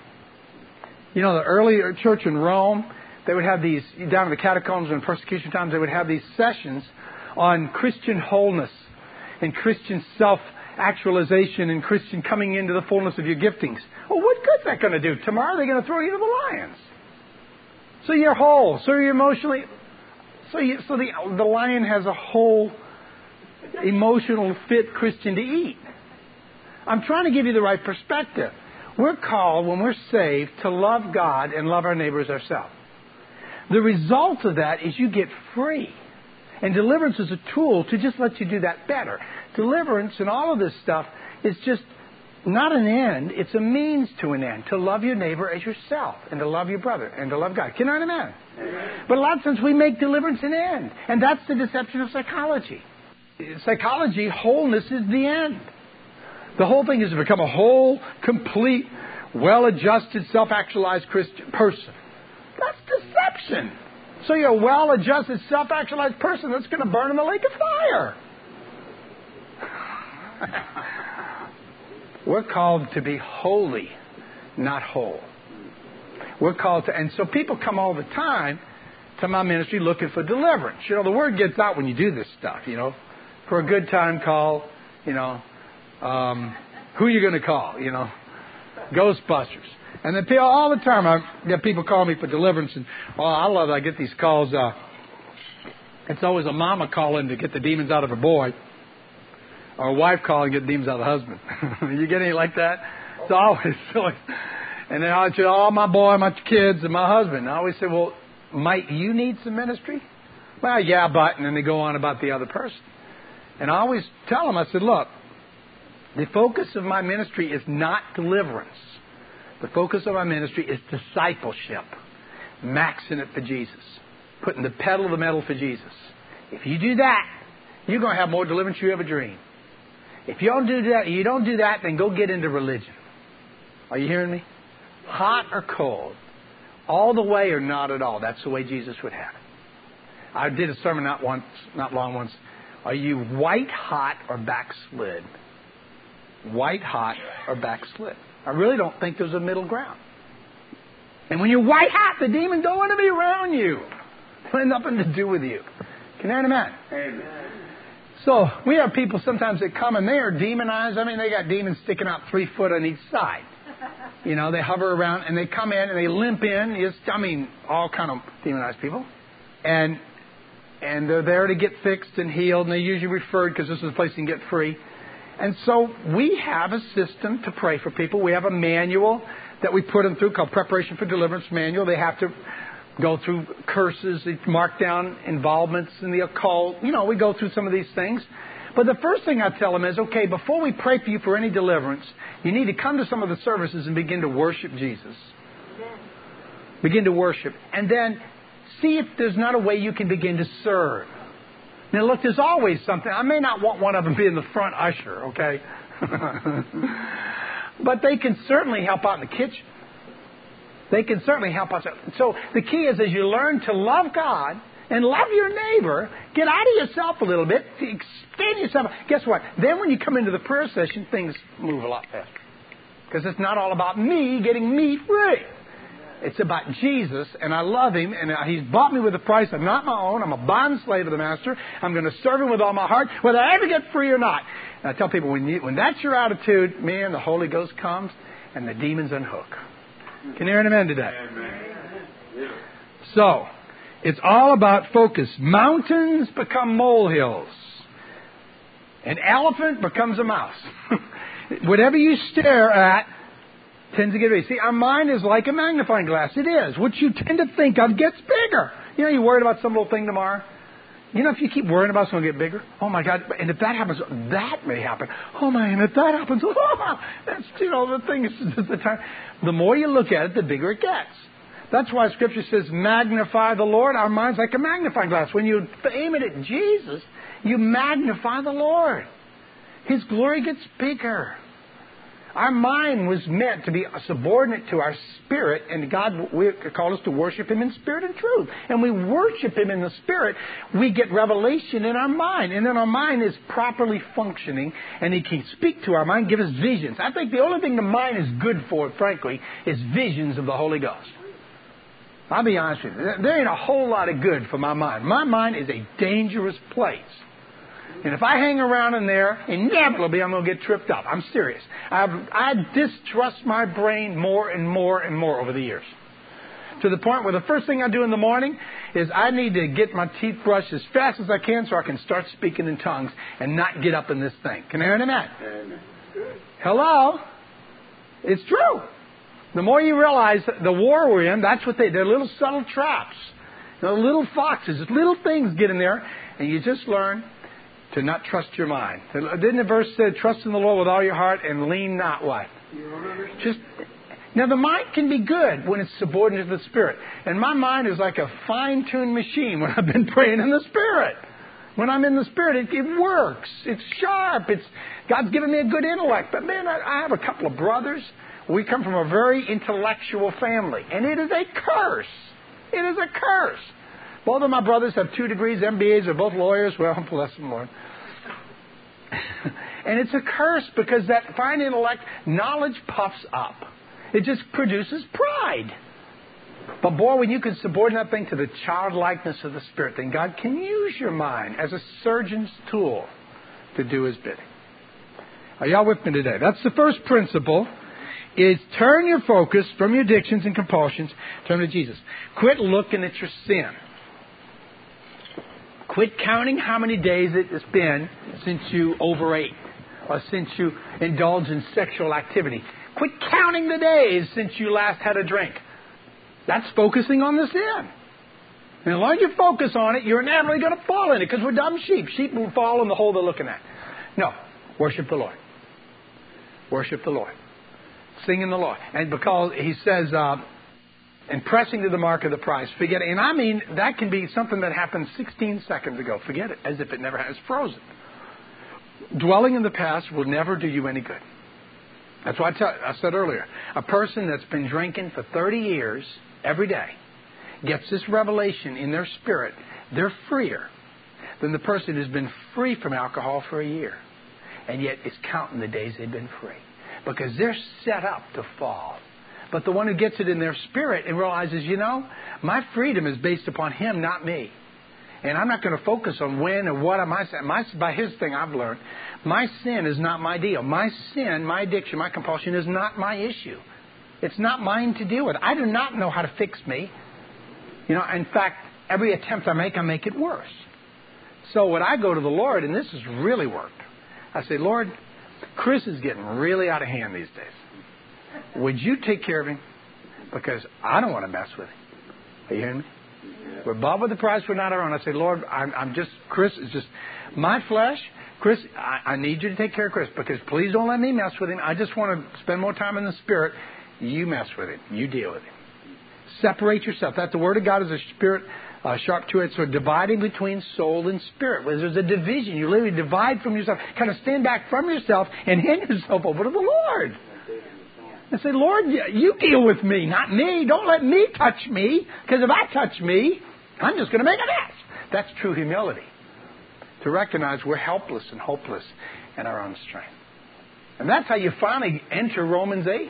You know, the early church in Rome, they would have these, down in the catacombs and persecution times, they would have these sessions on Christian wholeness and Christian self-actualization and Christian coming into the fullness of your giftings. Well, what good's that going to do? Tomorrow they're going to throw you to the lions. So you're whole. So you're emotionally... So the lion has a whole, emotional, fit Christian to eat. I'm trying to give you the right perspective. We're called, when we're saved, to love God and love our neighbors ourselves. The result of that is you get free. And deliverance is a tool to just let you do that better. Deliverance and all of this stuff is just not an end. It's a means to an end. To love your neighbor as yourself. And to love your brother. And to love God. Can I amen? But a lot of times we make deliverance an end. And that's the deception of psychology. Psychology, wholeness is the end. The whole thing is to become a whole, complete, well-adjusted, self-actualized Christian person. That's deception. So you're a well-adjusted, self-actualized person that's going to burn in the lake of fire. We're called to be holy, not whole. We're called to, and so people come all the time to my ministry looking for deliverance. You know, the word gets out when you do this stuff, you know. For a good time call, you know, who are you going to call, you know? Ghostbusters. And then people, all the time, I get people calling me for deliverance. And I love it. I get these calls. It's always a mama calling to get the demons out of her boy. Or a wife calling to get the demons out of the husband. You get any like that? It's always so. And then I say, oh, my boy, my kids, and my husband. And I always say, well, might you need some ministry? Well, yeah, but. And then they go on about the other person. And I always tell them, I said, look, the focus of my ministry is not deliverance. The focus of my ministry is discipleship. Maxing it for Jesus. Putting the pedal to the metal for Jesus. If you do that, you're going to have more deliverance than you ever dreamed. If you don't do that, then go get into religion. Are you hearing me? Hot or cold. All the way or not at all. That's the way Jesus would have it. I did a sermon not long once. Are you white hot or backslid? White hot or backslid? I really don't think there's a middle ground. And when you're white hot, the demon don't want to be around you. It has nothing to do with you. Can you amen? Amen. So we have people sometimes that come and they are demonized. I mean, they got demons sticking out 3 foot on each side. You know, they hover around and they come in and they limp in. All kind of demonized people. And they're there to get fixed and healed. And they're usually referred because this is a place you can get free. And so we have a system to pray for people. We have a manual that we put them through called Preparation for Deliverance Manual. They have to go through curses, they mark down involvements in the occult. You know, we go through some of these things. But the first thing I tell them is, okay, before we pray for you for any deliverance, you need to come to some of the services and begin to worship Jesus. Begin to worship. And then see if there's not a way you can begin to serve. Now, look, there's always something. I may not want one of them being the front usher, okay? But they can certainly help out in the kitchen. They can certainly help us out. So the key is, as you learn to love God and love your neighbor, get out of yourself a little bit, expand yourself. Guess what? Then when you come into the prayer session, things move a lot faster. Because it's not all about me getting me free. It's about Jesus, and I love Him, and He's bought me with a price. I'm not my own. I'm a bond slave of the Master. I'm going to serve Him with all my heart, whether I ever get free or not. And I tell people, when that's your attitude, man, the Holy Ghost comes, and the demons unhook. Can you hear an amen today? Amen. So, it's all about focus. Mountains become molehills. An elephant becomes a mouse. Whatever you stare at tends to get bigger. See, our mind is like a magnifying glass. It is. What you tend to think of gets bigger. You know, you're worried about some little thing tomorrow. You know, if you keep worrying about it's going to get bigger. Oh, my God. And if that happens, that may happen. Oh, my, and if that happens, that's, you know, the thing is the time. The more you look at it, the bigger it gets. That's why Scripture says, magnify the Lord. Our mind's like a magnifying glass. When you aim it at Jesus, you magnify the Lord. His glory gets bigger. Our mind was meant to be subordinate to our spirit, and God called us to worship Him in spirit and truth. And we worship Him in the spirit, we get revelation in our mind. And then our mind is properly functioning, and He can speak to our mind, give us visions. I think the only thing the mind is good for, frankly, is visions of the Holy Ghost. I'll be honest with you. There ain't a whole lot of good for my mind. My mind is a dangerous place. And if I hang around in there, inevitably I'm going to get tripped up. I'm serious. I distrust my brain more and more and more over the years. To the point where the first thing I do in the morning is I need to get my teeth brushed as fast as I can so I can start speaking in tongues and not get up in this thing. Can I hear that? Amen. Hello? It's true. The more you realize the war we're in, that's what they're little subtle traps. They're little foxes, little things get in there, and you just learn to not trust your mind. Didn't the verse say, trust in the Lord with all your heart and lean not what? Now the mind can be good when it's subordinate to the Spirit. And my mind is like a fine-tuned machine when I've been praying in the Spirit. When I'm in the Spirit, it works. It's sharp. God's given me a good intellect. But man, I have a couple of brothers. We come from a very intellectual family. And it is a curse. It is a curse. Both of my brothers have 2 degrees, MBAs. They're both lawyers. Well, bless them, Lord. And it's a curse because that fine intellect, knowledge puffs up. It just produces pride. But boy, when you can subordinate that thing to the childlikeness of the Spirit, then God can use your mind as a surgeon's tool to do His bidding. Are y'all with me today? That's the first principle, is turn your focus from your addictions and compulsions, turn to Jesus. Quit looking at your sin. Quit counting how many days it has been since you overate or since you indulged in sexual activity. Quit counting the days since you last had a drink. That's focusing on the sin. And as long as you focus on it, you're inevitably going to fall in it because we're dumb sheep. Sheep will fall in the hole they're looking at. No. Worship the Lord. Worship the Lord. Sing in the Lord. And because He says, and pressing to the mark of the prize, forget it. And I mean, that can be something that happened 16 seconds ago. Forget it, as if it never has. Frozen. Dwelling in the past will never do you any good. That's why I said earlier, a person that's been drinking for 30 years, every day, gets this revelation in their spirit, they're freer than the person who's been free from alcohol for a year, and yet is counting the days they've been free. Because they're set up to fall. But the one who gets it in their spirit and realizes, you know, my freedom is based upon Him, not me. And I'm not going to focus on when or what am I saying. By His thing I've learned, my sin is not my deal. My sin, my addiction, my compulsion is not my issue. It's not mine to deal with. I do not know how to fix me. You know, in fact, every attempt I make it worse. So when I go to the Lord, and this has really worked, I say, Lord, Chris is getting really out of hand these days. Would you take care of him? Because I don't want to mess with him. Are you hearing me? We're bought with the price, we're not our own. I say, Lord, Chris is just my flesh. Chris, I need you to take care of Chris, because please don't let me mess with him. I just want to spend more time in the Spirit. You mess with him. You deal with him. Separate yourself. That the Word of God is a spirit, sharp two-edged sword, dividing between soul and spirit. Where there's a division, you literally divide from yourself, kind of stand back from yourself and hand yourself over to the Lord. And say, Lord, you deal with me, not me. Don't let me touch me, because if I touch me, I'm just going to make a mess. That's true humility. To recognize we're helpless and hopeless in our own strength. And that's how you finally enter Romans 8.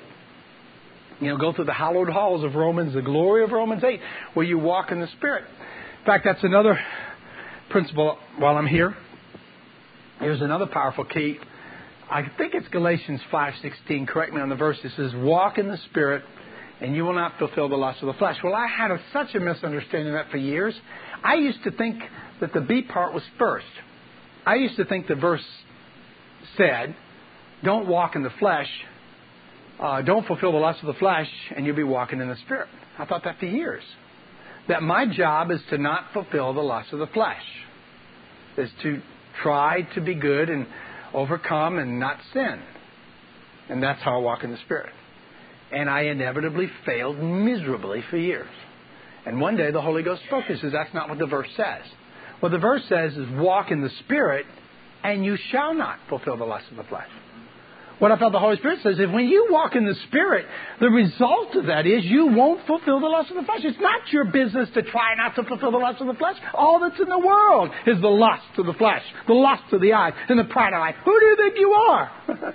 Go through the hallowed halls of Romans, the glory of Romans 8, where you walk in the Spirit. In fact, that's another principle while I'm here. Here's another powerful key. I think it's Galatians 5:16. Correct me on the verse. It says, walk in the Spirit, and you will not fulfill the lust of the flesh. Well, I had such a misunderstanding of that for years. I used to think that the B part was first. I used to think the verse said, don't walk in the flesh, don't fulfill the lust of the flesh, and you'll be walking in the Spirit. I thought that for years. That my job is to not fulfill the lust of the flesh. Is to try to be good and overcome and not sin. And that's how I walk in the Spirit. And I inevitably failed miserably for years. And one day the Holy Ghost spoke and says, that's not what the verse says. What the verse says is, walk in the Spirit, and you shall not fulfill the lust of the flesh. What I felt the Holy Spirit says is, when you walk in the Spirit, the result of that is you won't fulfill the lust of the flesh. It's not your business to try not to fulfill the lust of the flesh. All that's in the world is the lust of the flesh, the lust of the eyes, and the pride of life. Who do you think you are?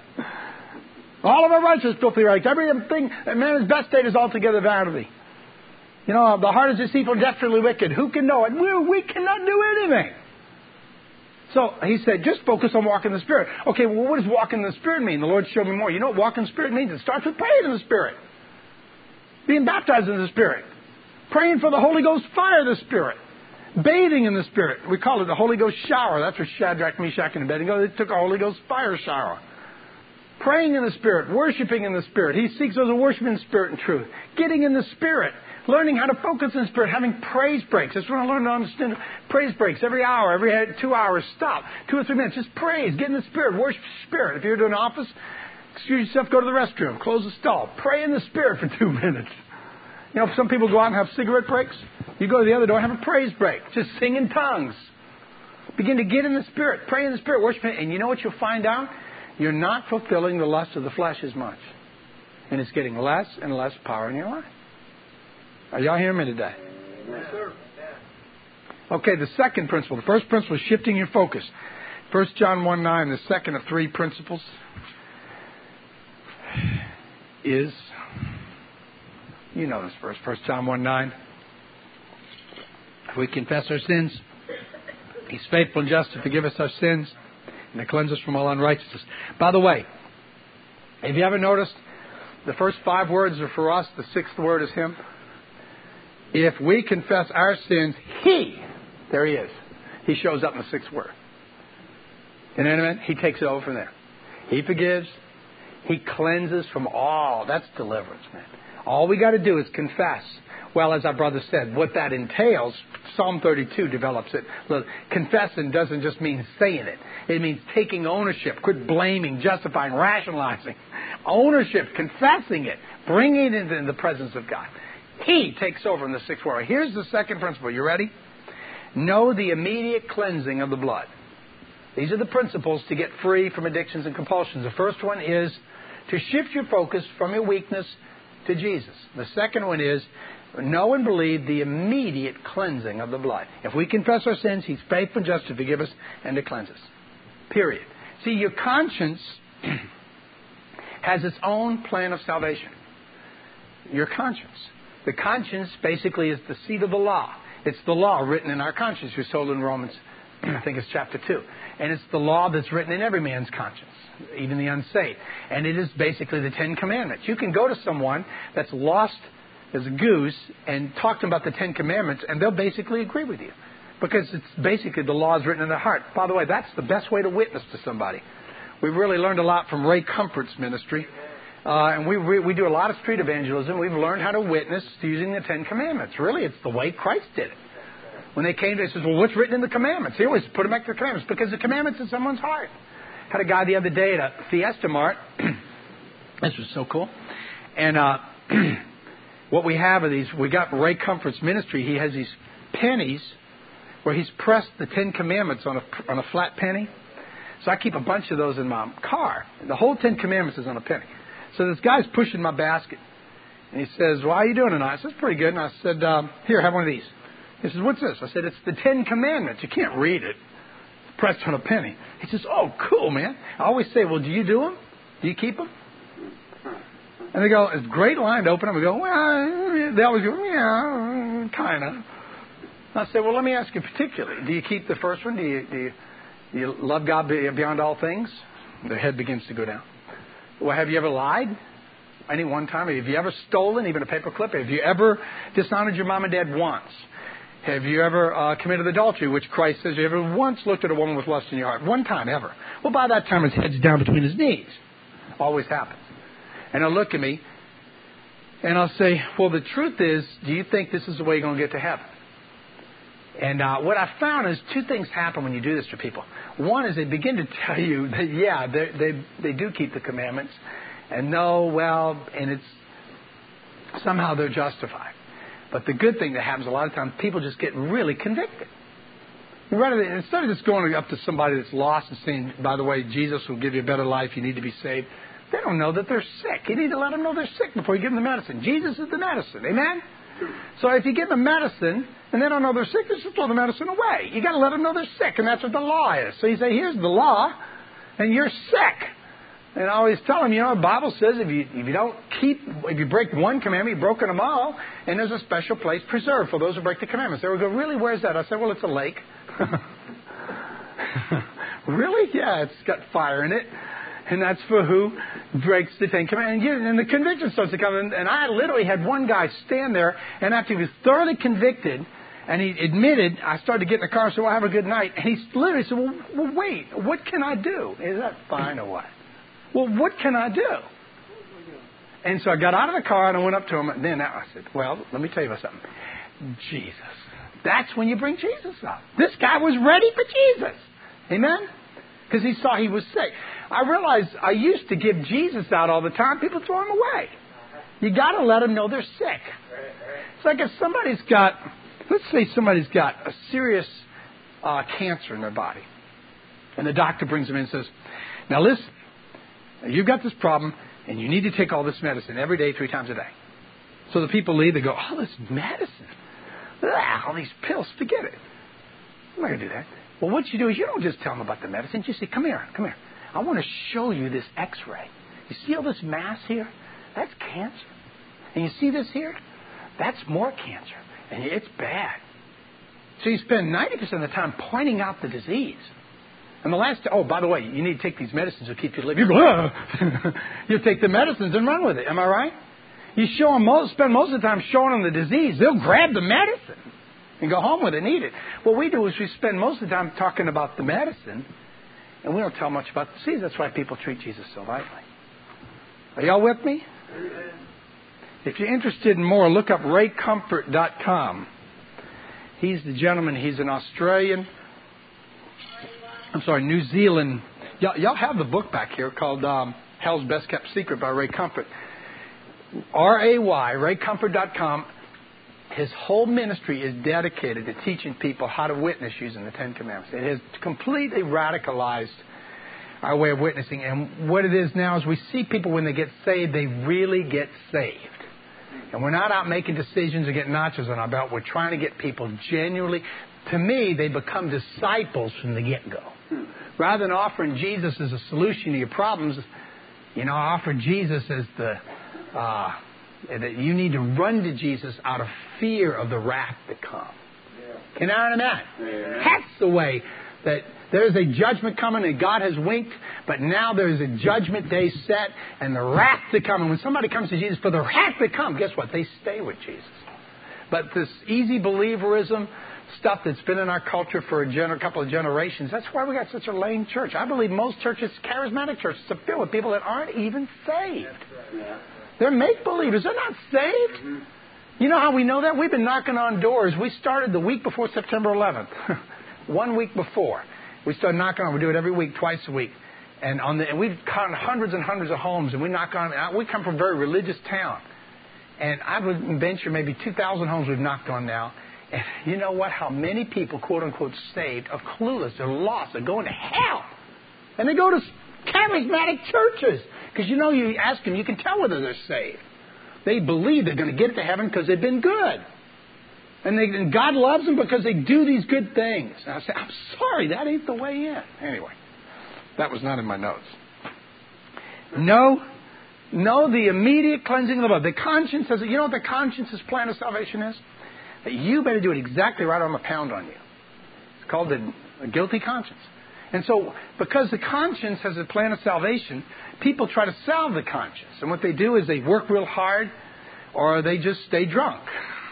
All of our righteous filthy rags. Everything, man's best state is altogether vanity. The heart is deceitful and desperately wicked. Who can know it? We cannot do anything. So he said, just focus on walking in the Spirit. Okay, well, what does walking in the Spirit mean? The Lord showed me more. You know what walking in the Spirit means? It starts with praying in the Spirit. Being baptized in the Spirit. Praying for the Holy Ghost fire of the Spirit. Bathing in the Spirit. We call it the Holy Ghost shower. That's what Shadrach, Meshach, and Abednego, they took a Holy Ghost fire shower. Praying in the Spirit. Worshiping in the Spirit. He seeks those who worship in spirit and truth. Getting in the Spirit. Learning how to focus in the Spirit, having praise breaks. That's what I learned to understand. Praise breaks every hour, every 2 hours. Stop. 2 or 3 minutes. Just praise. Get in the Spirit. Worship the Spirit. If you're to an office, excuse yourself, go to the restroom. Close the stall. Pray in the Spirit for 2 minutes. Some people go out and have cigarette breaks. You go to the other door and have a praise break. Just sing in tongues. Begin to get in the Spirit. Pray in the Spirit. Worship it. And you know what you'll find out? You're not fulfilling the lust of the flesh as much. And it's getting less and less power in your life. Are y'all hearing me today? Yes, sir. Okay, the second principle. The first principle is shifting your focus. 1 John 1:9, the second of 3 principles, is, you know this verse, 1 John 1:9. If we confess our sins, He's faithful and just to forgive us our sins and to cleanse us from all unrighteousness. By the way, have you ever noticed the first 5 words are for us, the 6th word is Him? If we confess our sins, there He is. He shows up in the 6th word. You know what I mean? He takes it over from there. He forgives. He cleanses from all. That's deliverance, man. All we got to do is confess. Well, as our brother said, what that entails, Psalm 32 develops it. Look, confessing doesn't just mean saying it. It means taking ownership, quit blaming, justifying, rationalizing. Ownership, confessing it, bringing it into the presence of God. He takes over in the 6th word. Here's the second principle. You ready? Know the immediate cleansing of the blood. These are the principles to get free from addictions and compulsions. The first one is to shift your focus from your weakness to Jesus. The second one is know and believe the immediate cleansing of the blood. If we confess our sins, He's faithful and just to forgive us and to cleanse us. Period. See, your conscience has its own plan of salvation. Your conscience. The conscience basically is the seat of the law. It's the law written in our conscience. We're told in Romans, I think it's chapter 2. And it's the law that's written in every man's conscience, even the unsaved. And it is basically the 10 Commandments. You can go to someone that's lost as a goose and talk to them about the 10 Commandments, and they'll basically agree with you. Because it's basically the law is written in their heart. By the way, that's the best way to witness to somebody. We've really learned a lot from Ray Comfort's ministry. And we do a lot of street evangelism. We've learned how to witness using the Ten Commandments. Really, it's the way Christ did it. When they came to him, he says, well, what's written in the commandments? He always put them back to the commandments because the commandments in someone's heart. Had a guy the other day at a Fiesta Mart. This was so cool. And what we have are these, we got Ray Comfort's ministry. He has these pennies where he's pressed the Ten Commandments on a flat penny. So I keep a bunch of those in my car. The whole Ten Commandments is on a penny. So this guy's pushing my basket. And he says, well, how are you doing tonight? I said, pretty good. And I said, here, have one of these. He says, what's this? I said, it's the Ten Commandments. You can't read it. It's pressed on a penny. He says, oh, cool, man. I always say, well, do you do them? Do you keep them? And they go, it's a great line to open them. We go, well, they always go, yeah, kind of. I say, well, let me ask you particularly. Do you keep the first one? Do you love God beyond all things? Their head begins to go down. Well, have you ever lied? Any one time? Have you ever stolen, even a paperclip? Have you ever dishonored your mom and dad once? Have you ever committed adultery, which Christ says you ever once looked at a woman with lust in your heart? One time, ever. Well, by that time, his head's down between his knees. Always happens. And he'll look at me, and I'll say, well, the truth is, do you think this is the way you're going to get to heaven? And what I found is two things happen when you do this to people. One is they begin to tell you that, yeah, they do keep the commandments. And no, well, and it's somehow they're justified. But the good thing that happens a lot of times, people just get really convicted. Instead of just going up to somebody that's lost and saying, by the way, Jesus will give you a better life, you need to be saved. They don't know that they're sick. You need to let them know they're sick before you give them the medicine. Jesus is the medicine. Amen? So if you give them medicine and they don't know they're sick, just throw the medicine away. You got to let them know they're sick, and that's what the law is. So you say, here's the law, and you're sick. And I always tell them, the Bible says if you break one commandment, you've broken them all, and there's a special place preserved for those who break the commandments. They would go, really, where's that? I said, well, it's a lake. Really? Yeah, it's got fire in it. And that's for who breaks the Ten Commandments. And the conviction starts to come. And I literally had one guy stand there, and after he was thoroughly convicted, and he admitted, I started to get in the car and said, well, have a good night. And he literally said, well, wait, what can I do? Is that fine or what? Well, what can I do? And so I got out of the car, and I went up to him. And then I said, well, let me tell you about something. Jesus. That's when you bring Jesus up. This guy was ready for Jesus. Amen? Because he saw he was sick. I realized I used to give Jesus out all the time. People throw him away. You got to let them know they're sick. It's like if somebody's got, let's say somebody's got a serious cancer in their body. And the doctor brings them in and says, now listen, you've got this problem and you need to take all this medicine every day, 3 times a day. So the people leave, they go, oh, this medicine. All these pills, forget it. I'm not going to do that. Well, what you do is you don't just tell them about the medicine. You say, come here. I want to show you this x-ray. You see all this mass here? That's cancer. And you see this here? That's more cancer. And it's bad. So you spend 90% of the time pointing out the disease. And the last, by the way, you need to take these medicines to keep you living. You go, you take the medicines and run with it. Am I right? You spend most of the time showing them the disease. They'll grab the medicine and go home with it and eat it. What we do is we spend most of the time talking about the medicine, and we don't tell much about the disease. That's why people treat Jesus so lightly. Are y'all with me? If you're interested in more, look up RayComfort.com. He's the gentleman. He's an New Zealand. Y'all have the book back here called Hell's Best Kept Secret by Ray Comfort. RayComfort.com. His whole ministry is dedicated to teaching people how to witness using the Ten Commandments. It has completely radicalized our way of witnessing. And what it is now is we see people when they get saved, they really get saved. And we're not out making decisions or getting notches on our belt. We're trying to get people genuinely. To me, they become disciples from the get-go. Rather than offering Jesus as a solution to your problems, I offer Jesus as that you need to run to Jesus out of fear of the wrath to come. Can I understand that? That's the way that there's a judgment coming and God has winked, but now there's a judgment day set and the wrath to come. And when somebody comes to Jesus for the wrath to come, guess what? They stay with Jesus. But this easy believerism, stuff that's been in our culture for a couple of generations. That's why we got such a lame church. I believe most churches, charismatic churches, are filled with people that aren't even saved. Yeah. They're make-believers. They're not saved. Mm-hmm. You know how we know that? We've been knocking on doors. We started the week before September 11th. 1 week before. We started knocking on. We do it every week, twice a week. And we've counted hundreds and hundreds of homes, and we knock on. We come from a very religious town. And I would venture maybe 2,000 homes we've knocked on now. And you know what? How many people, quote unquote, saved, are clueless, they're lost, they're going to hell. And they go to charismatic churches. Because you know, you ask them, you can tell whether they're saved. They believe they're going to get to heaven because they've been good. And God loves them because they do these good things. And I say, I'm sorry, that ain't the way in. Anyway, that was not in my notes. Know the immediate cleansing of the blood. The conscience says, you know what the conscience's plan of salvation is? That you better do it exactly right or I'm going to pound on you. It's called a guilty conscience. And so, because the conscience has a plan of salvation, people try to salve the conscience. And what they do is they work real hard or they just stay drunk.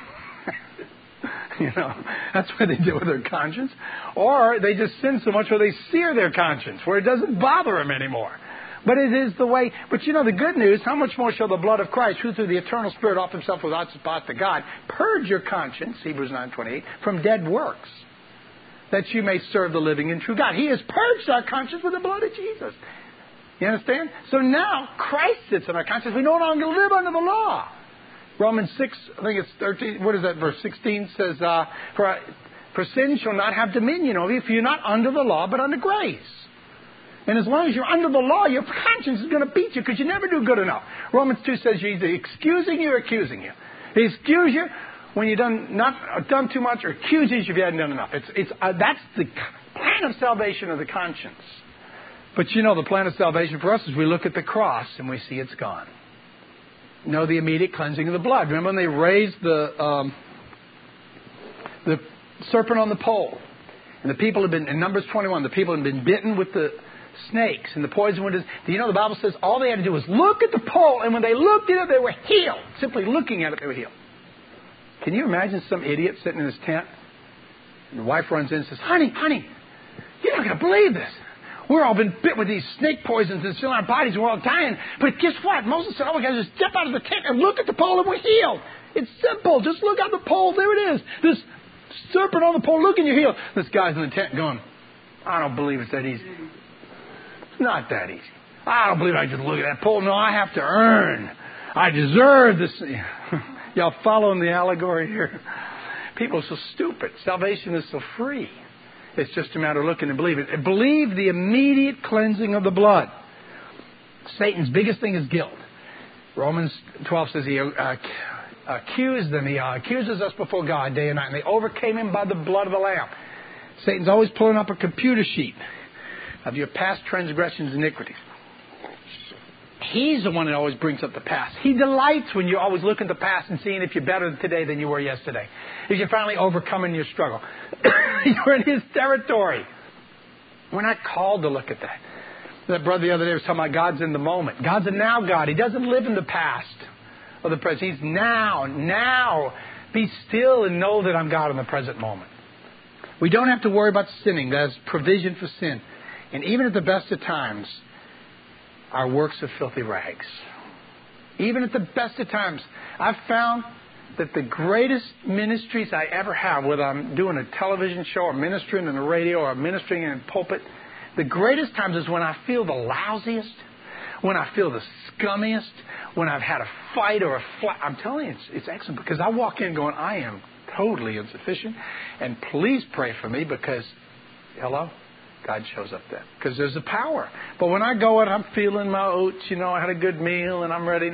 You know, that's what they do with their conscience. Or they just sin so much where they sear their conscience, where it doesn't bother them anymore. But it is the way. But you know, the good news, how much more shall the blood of Christ, who through the eternal Spirit offered himself without spot to God, purge your conscience, Hebrews 9:28, from dead works, that you may serve the living and true God. He has purged our conscience with the blood of Jesus. You understand? So now Christ sits in our conscience. We no longer live under the law. Romans 6, I think it's 13, what is that, verse 16 says, for sin shall not have dominion over you if you're not under the law but under grace. And as long as you're under the law, your conscience is going to beat you because you never do good enough. Romans 2 says you're either excusing you or accusing you. They excuse you when you've not done too much, or accuse you if you haven't done enough. That's the plan of salvation of the conscience. But you know, the plan of salvation for us is we look at the cross and we see it's gone. Know the immediate cleansing of the blood. Remember when they raised the serpent on the pole? And the people had been, in Numbers 21, the people had been bitten with the snakes and the poison. Do you know the Bible says all they had to do was look at the pole, and when they looked at it, they were healed. Simply looking at it, they were healed. Can you imagine some idiot sitting in his tent? And the wife runs in and says, honey, you're not going to believe this. We're all been bit with these snake poisons and still in our bodies and we're all dying. But guess what? Moses said, all we got to do is step out of the tent and look at the pole and we're healed. It's simple. Just look at the pole. There it is. This serpent on the pole. Look and you're healed. This guy's in the tent going, I don't believe it's that easy. It's not that easy. I don't believe I just look at that pole. No, I have to earn. I deserve this. Y'all following the allegory here? People are so stupid. Salvation is so free. It's just a matter of looking and believing. Believe the immediate cleansing of the blood. Satan's biggest thing is guilt. Romans 12 says he accused them. He accuses us before God day and night. And they overcame him by the blood of the Lamb. Satan's always pulling up a computer sheet of your past transgressions and iniquities. He's the one that always brings up the past. He delights when you always look at the past and seeing if you're better today than you were yesterday. If you're finally overcoming your struggle. You're in his territory. We're not called to look at that. That brother the other day was talking about God's in the moment. God's a now God. He doesn't live in the past or the present. He's now. Now. Be still and know that I'm God in the present moment. We don't have to worry about sinning. There's provision for sin. And even at the best of times, our works are filthy rags. Even at the best of times, I've found that the greatest ministries I ever have, whether I'm doing a television show or ministering in the radio or ministering in a pulpit, the greatest times is when I feel the lousiest, when I feel the scummiest, when I've had a fight or a flat. I'm telling you, it's excellent because I walk in going, I am totally insufficient, and please pray for me because, hello? God shows up then. Because there's a power. But when I go and I'm feeling my oats, I had a good meal and I'm ready to,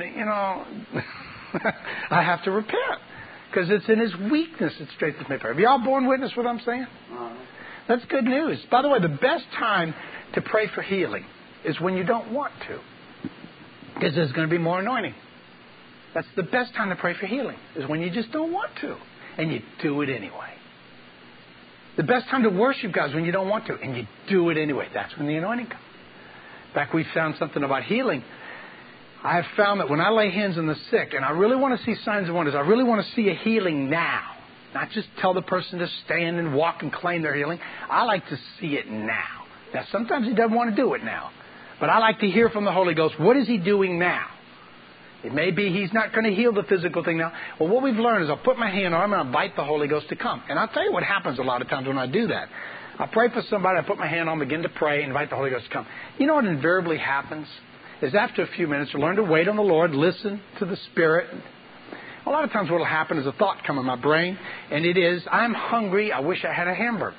I have to repent. Because it's in his weakness it strengthens my prayer. Have y'all borne witness what I'm saying? That's good news. By the way, the best time to pray for healing is when you don't want to. Because there's going to be more anointing. That's the best time to pray for healing, is when you just don't want to. And you do it anyway. The best time to worship God is when you don't want to, and you do it anyway. That's when the anointing comes. In fact, we found something about healing. I have found that when I lay hands on the sick, and I really want to see signs and wonders, I really want to see a healing now. Not just tell the person to stand and walk and claim their healing. I like to see it now. Now, sometimes He doesn't want to do it now. But I like to hear from the Holy Ghost, what is He doing now? It may be He's not going to heal the physical thing now. Well, what we've learned is I'll put my hand on Him and I'll invite the Holy Ghost to come. And I'll tell you what happens a lot of times when I do that. I pray for somebody, I put my hand on them, begin to pray, invite the Holy Ghost to come. You know what invariably happens? Is after a few minutes, you learn to wait on the Lord, listen to the Spirit. A lot of times what will happen is a thought come in my brain, and it is, I'm hungry, I wish I had a hamburger.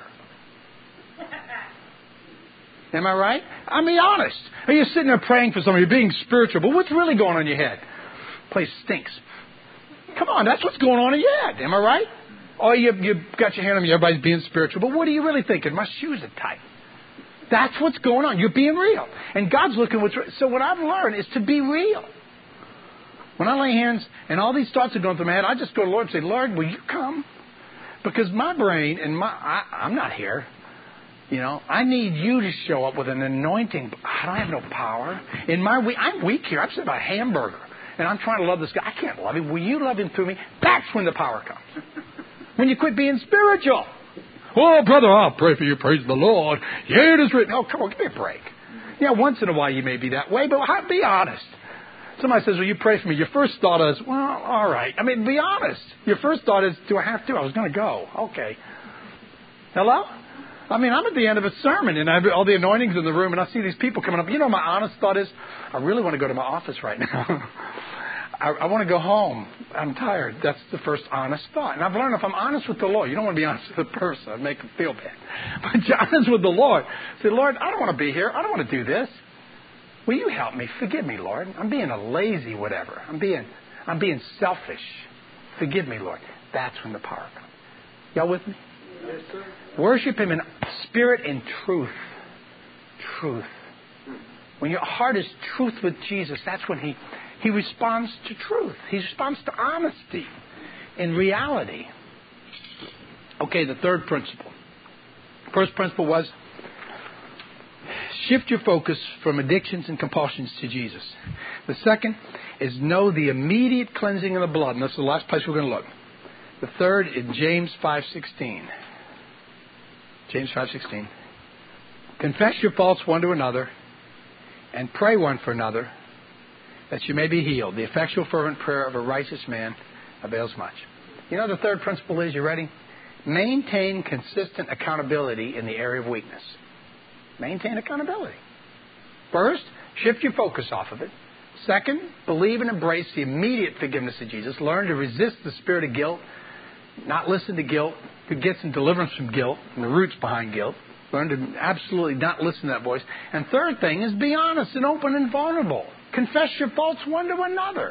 Am I right? I mean, honest. Are you sitting there praying for somebody, you're being spiritual, but what's really going on in your head? The place stinks. Come on, that's what's going on in your head. Am I right? Or you've got your hand on me, everybody's being spiritual, but what are you really thinking? My shoes are tight. That's what's going on. You're being real. And God's looking what's real. So what I've learned is to be real. When I lay hands and all these thoughts are going through my head, I just go to the Lord and say, Lord, will you come? Because my brain and I'm not here. You know, I need you to show up with an anointing. I don't have no power. I'm weak here. I'm sitting about a hamburger. And I'm trying to love this guy. I can't love him. Will you love him through me? That's when the power comes. When you quit being spiritual. Oh, brother, I'll pray for you. Praise the Lord. Yeah, it is written. Oh, come on, give me a break. Yeah, once in a while you may be that way, but be honest. Somebody says, will you pray for me? Your first thought is, well, all right. I mean, be honest. Your first thought is, do I have to? I was going to go. Okay. Hello? I mean, I'm at the end of a sermon, and I have all the anointings in the room, and I see these people coming up. You know, my honest thought is, I really want to go to my office right now. I want to go home. I'm tired. That's the first honest thought. And I've learned if I'm honest with the Lord, you don't want to be honest with the person. I'd make them feel bad. But you're honest with the Lord. Say, Lord, I don't want to be here. I don't want to do this. Will you help me? Forgive me, Lord. I'm being a lazy whatever. I'm being selfish. Forgive me, Lord. That's when the power comes. Y'all with me? Yes, sir. Worship Him in spirit and truth. Truth. When your heart is truth with Jesus, that's when He responds to truth. He responds to honesty and reality. Okay, the third principle. First principle was shift your focus from addictions and compulsions to Jesus. The second is know the immediate cleansing of the blood. And that's the last place we're going to look. The third is James 5:16. James 5:16. Confess your faults one to another and pray one for another that you may be healed. The effectual fervent prayer of a righteous man avails much. You know the third principle is, you ready? Maintain consistent accountability in the area of weakness. Maintain accountability. First, shift your focus off of it. Second, believe and embrace the immediate forgiveness of Jesus. Learn to resist the spirit of guilt, not listen to guilt. Could get some deliverance from guilt and the roots behind guilt. Learn to absolutely not listen to that voice. And third thing is be honest and open and vulnerable. Confess your faults one to another.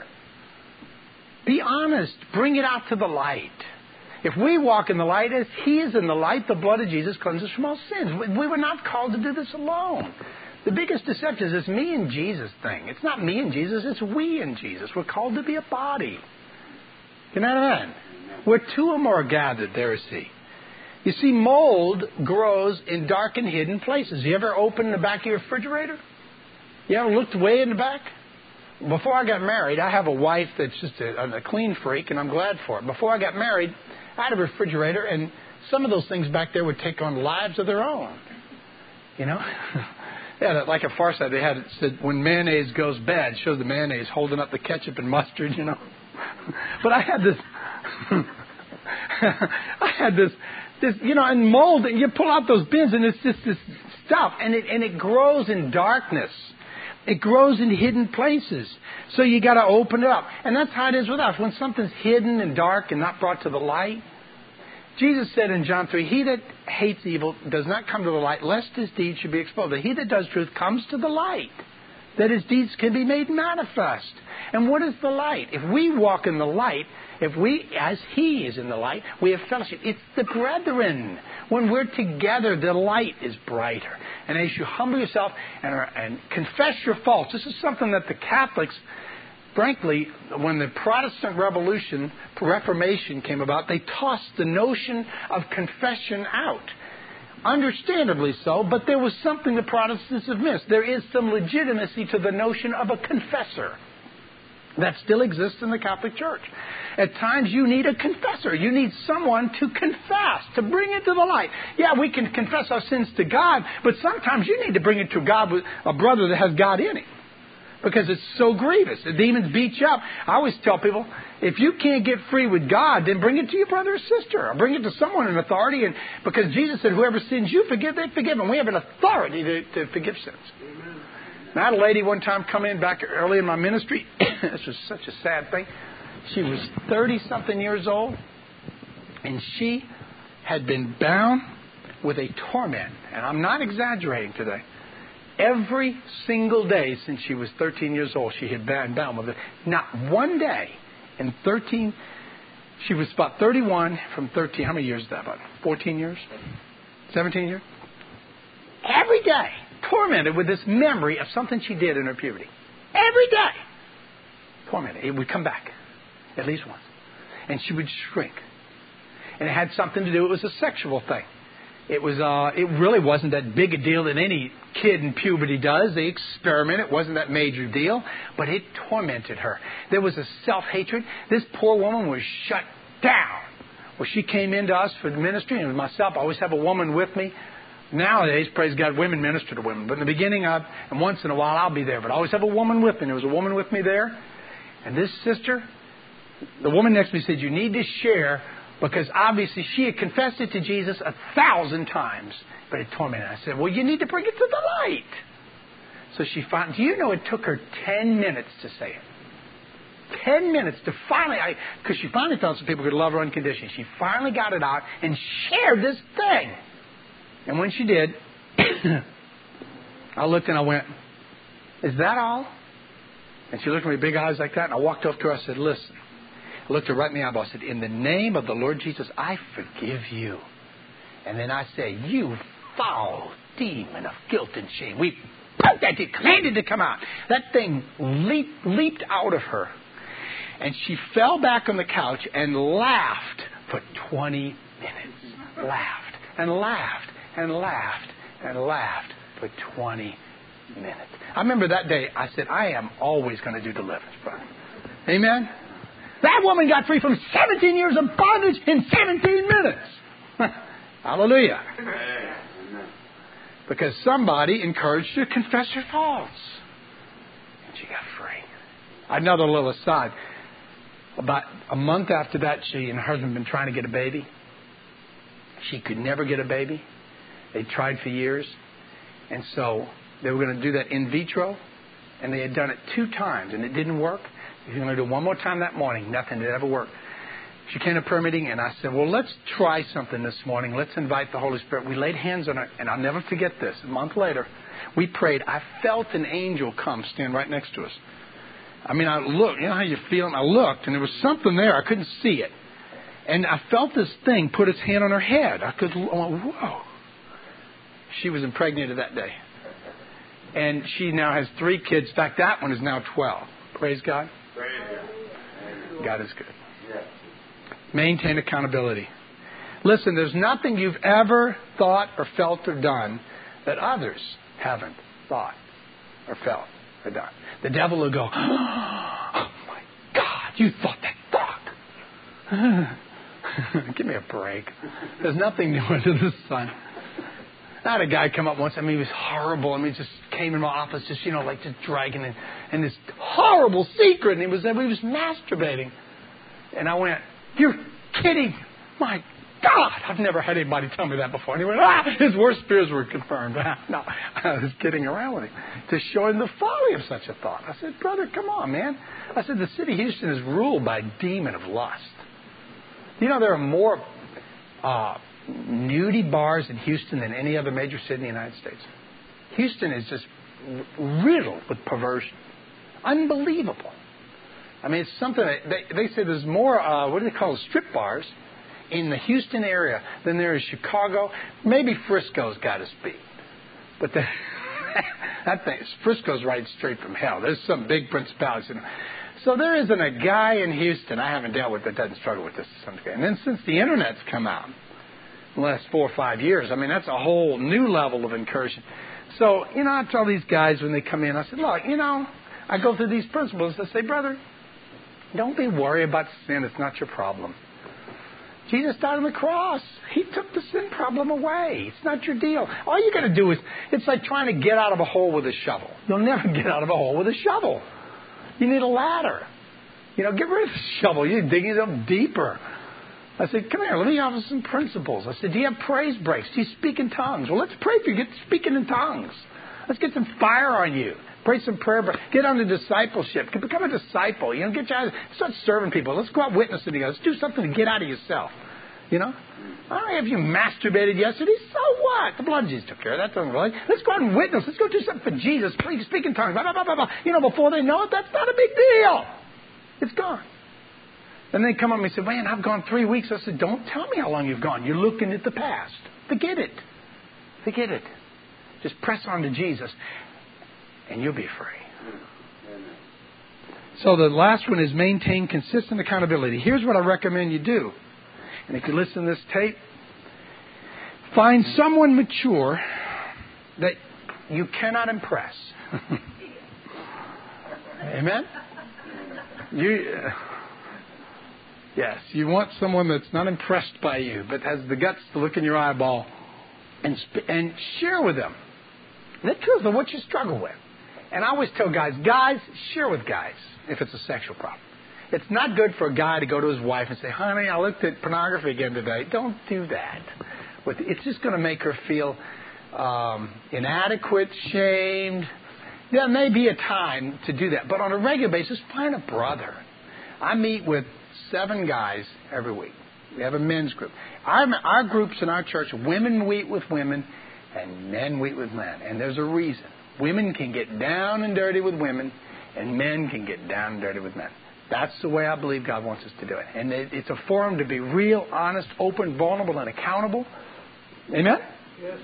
Be honest. Bring it out to the light. If we walk in the light as He is in the light, the blood of Jesus cleanses from all sins. We were not called to do this alone. The biggest deception is this me and Jesus thing. It's not me and Jesus, it's we and Jesus. We're called to be a body. Can that amen? Where two or more are gathered, there is He. You see, mold grows in dark and hidden places. You ever opened the back of your refrigerator? You ever looked way in the back? Before I got married, I have a wife that's just a clean freak, and I'm glad for it. Before I got married, I had a refrigerator, and some of those things back there would take on lives of their own. You know? Yeah, like a Far Side, they had it said, when mayonnaise goes bad, show the mayonnaise holding up the ketchup and mustard, you know. But I had this... I had this, you know, and mold, and you pull out those bins, and it's just this stuff, and it grows in darkness. It grows in hidden places. So you got to open it up. And that's how it is with us. When something's hidden and dark and not brought to the light, Jesus said in John 3, he that hates evil does not come to the light, lest his deeds should be exposed. But he that does truth comes to the light, that his deeds can be made manifest. And what is the light? If we walk in the light, if we, as He is in the light, we have fellowship. It's the brethren. When we're together, the light is brighter. And as you humble yourself and confess your faults, this is something that the Catholics, frankly, when the Protestant Reformation came about, they tossed the notion of confession out. Understandably so, but there was something the Protestants have missed. There is some legitimacy to the notion of a confessor. That still exists in the Catholic Church. At times you need a confessor. You need someone to confess, to bring it to the light. Yeah, we can confess our sins to God, but sometimes you need to bring it to God with a brother that has God in him. Because it's so grievous. The demons beat you up. I always tell people, if you can't get free with God, then bring it to your brother or sister. Or bring it to someone in authority. And because Jesus said, whoever sins you forgive, they forgive them. We have an authority to forgive sins. Amen. And I had a lady one time come in back early in my ministry. This was such a sad thing. She was 30-something years old. And she had been bound with a torment. And I'm not exaggerating today. Every single day since she was 13 years old, she had been bound with it. Not one day in 13. She was about 31 from 13. How many years is that? About 14 years? 17 years? Every day, tormented with this memory of something she did in her puberty. Every day. Tormented. It would come back at least once. And she would shrink. And it had something to do, it was a sexual thing. It really wasn't that big a deal that any kid in puberty does. They experiment. It wasn't that major deal. But it tormented her. There was a self-hatred. This poor woman was shut down. Well, she came into us for the ministry, and myself, I always have a woman with me. Nowadays, praise God, women minister to women. But in the beginning, and once in a while, I'll be there. But I always have a woman with me. And there was a woman with me there. And this sister, the woman next to me said, you need to share. Because obviously she had confessed it to Jesus 1,000 times, but it tormented her. I said, well, you need to bring it to the light. So she found, do you know it took her 10 minutes to say it? 10 minutes to finally, because she finally found some people who could love her unconditionally. She finally got it out and shared this thing. And when she did, I looked and I went, is that all? And she looked at me with big eyes like that, and I walked up to her. I said, listen. I looked her right in the eyeball. I said, in the name of the Lord Jesus, I forgive you. And then I say, you foul demon of guilt and shame. We broke that deed, commanded to come out. That thing leaped out of her. And she fell back on the couch and laughed for 20 minutes. Laughed and laughed and laughed and laughed for 20 minutes. I remember that day, I said, I am always going to do deliverance, brother. Amen? That woman got free from 17 years of bondage in 17 minutes. Hallelujah. Amen. Because somebody encouraged her to confess her faults. And she got free. Another little aside. About a month after that, she and her husband had been trying to get a baby. She could never get a baby. They tried for years. And so they were going to do that in vitro. And they had done it 2 times, and it didn't work. You're going to do it one more time that morning. Nothing did ever work. She came to prayer meeting, and I said, well, let's try something this morning. Let's invite the Holy Spirit. We laid hands on her, and I'll never forget this. A month later, we prayed. I felt an angel come stand right next to us. I mean, I looked. You know how you feel? And I looked, and there was something there. I couldn't see it. And I felt this thing put its hand on her head. I went, whoa. She was impregnated that day. And she now has 3 kids. In fact, that one is now 12. Praise God. God is good. Maintain accountability. Listen, there's nothing you've ever thought or felt or done that others haven't thought or felt or done. The devil will go, oh my God, you thought that thought. Give me a break. There's nothing new under the sun. I had a guy come up once. I mean, he was horrible. I mean, he just came in my office, just dragging in this horrible secret. And he was masturbating. And I went, you're kidding. My God, I've never had anybody tell me that before. And he went, his worst fears were confirmed. No, I was kidding around with him to show him the folly of such a thought. I said, brother, come on, man. I said, the city of Houston is ruled by a demon of lust. You know, there are more nudie bars in Houston than any other major city in the United States. Houston is just riddled with perversion. Unbelievable. I mean, it's something that they say there's more, what do they call it, strip bars in the Houston area than there is Chicago. Maybe Frisco's got us beat. But that thing, Frisco's right straight from hell. There's some big principalities. So there isn't a guy in Houston I haven't dealt with that doesn't struggle with this to some degree. And then since the Internet's come out, the last 4 or 5 years, I mean, that's a whole new level of incursion. So, I tell these guys when they come in, I said, look, I go through these principles. I say, brother, Don't be worried about sin. It's not your problem. Jesus died on the cross. He took the sin problem away. It's not your deal. All you got to do is, it's like trying to get out of a hole with a shovel. You'll never get out of a hole with a shovel. You need a ladder. Get rid of the shovel. You dig it up deeper. I said, come here, let me offer some principles. I said, do you have praise breaks? Do you speak in tongues? Well, let's pray for you. Get speaking in tongues. Let's get some fire on you. Pray some prayer. Get on to discipleship. Become a disciple. Get you out. Start serving people. Let's go out witnessing together. Let's do something to get out of yourself. I don't know if you masturbated yesterday. So what? The blood of Jesus took care of that. Doesn't really. Let's go out and witness. Let's go do something for Jesus. Please speak in tongues. Blah, blah, blah, blah, blah. Before they know it, that's not a big deal. It's gone. Then they come up and say, man, I've gone 3 weeks. I said, don't tell me how long you've gone. You're looking at the past. Forget it. Forget it. Just press on to Jesus, and you'll be free. So the last one is maintain consistent accountability. Here's what I recommend you do. And if you listen to this tape, find someone mature that you cannot impress. Amen? Yes, you want someone that's not impressed by you, but has the guts to look in your eyeball and share with them the truth of what you struggle with. And I always tell guys, share with guys if it's a sexual problem. It's not good for a guy to go to his wife and say, honey, I looked at pornography again today. Don't do that. It's just going to make her feel inadequate, shamed. There may be a time to do that. But on a regular basis, find a brother. I meet with 7 guys every week. We have a men's group. Our groups in our church, women meet with women and men meet with men. And there's a reason. Women can get down and dirty with women and men can get down and dirty with men. That's the way I believe God wants us to do it. And it's a forum to be real, honest, open, vulnerable, and accountable. Amen? Yes.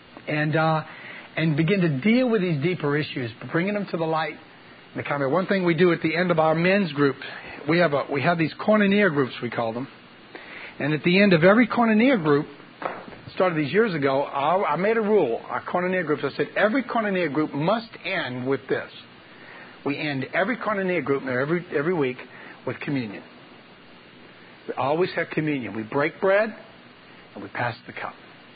And begin to deal with these deeper issues, bringing them to the light. One thing we do at the end of our men's group, we have these koinonia groups, we call them. And at the end of every koinonia group, started these years ago, I made a rule, our koinonia groups, I said every koinonia group must end with this. We end every koinonia group every week with communion. We always have communion. We break bread and we pass the cup.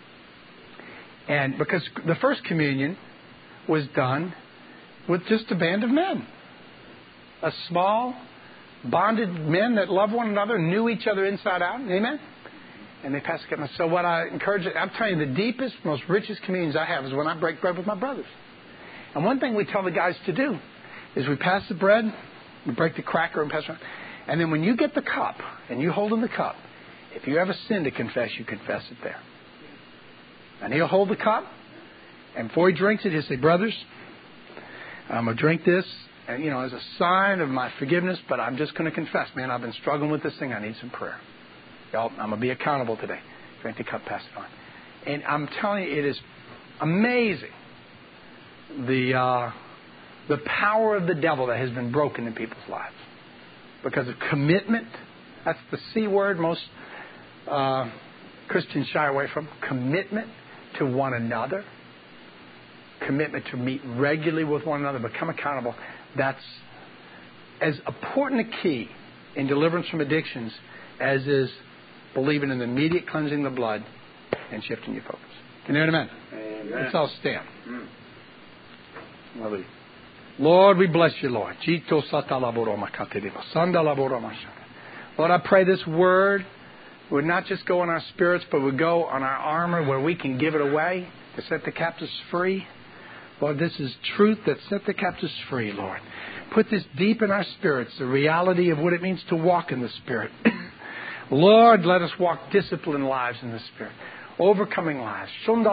And because the first communion was done with just a band of men. A small, bonded men that love one another, knew each other inside out. Amen? And they passed the cup. So what I encourage, I'm telling you, the deepest, most richest communions I have is when I break bread with my brothers. And one thing we tell the guys to do is we pass the bread, we break the cracker and pass it around. And then when you get the cup and you hold in the cup, if you have a sin to confess, you confess it there. And he'll hold the cup, and before he drinks it, he'll say, brothers, I'm going to drink this, and as a sign of my forgiveness, but I'm just going to confess, man, I've been struggling with this thing. I need some prayer. Y'all, I'm going to be accountable today. Drink the cup, pass it on. And I'm telling you, it is amazing the power of the devil that has been broken in people's lives. Because of commitment. That's the C word most Christians shy away from. Commitment to one another. Commitment to meet regularly with one another. Become accountable. That's as important a key in deliverance from addictions as is believing in the immediate cleansing of the blood and shifting your focus. Can you hear amen? Amen. Let's all stand. Lord, we bless you, Lord. Lord, I pray this word would not just go on our spirits, but would go on our armor where we can give it away to set the captives free. Lord, this is truth that set the captives free, Lord. Put this deep in our spirits, the reality of what it means to walk in the Spirit. Lord, let us walk disciplined lives in the Spirit. Overcoming lives.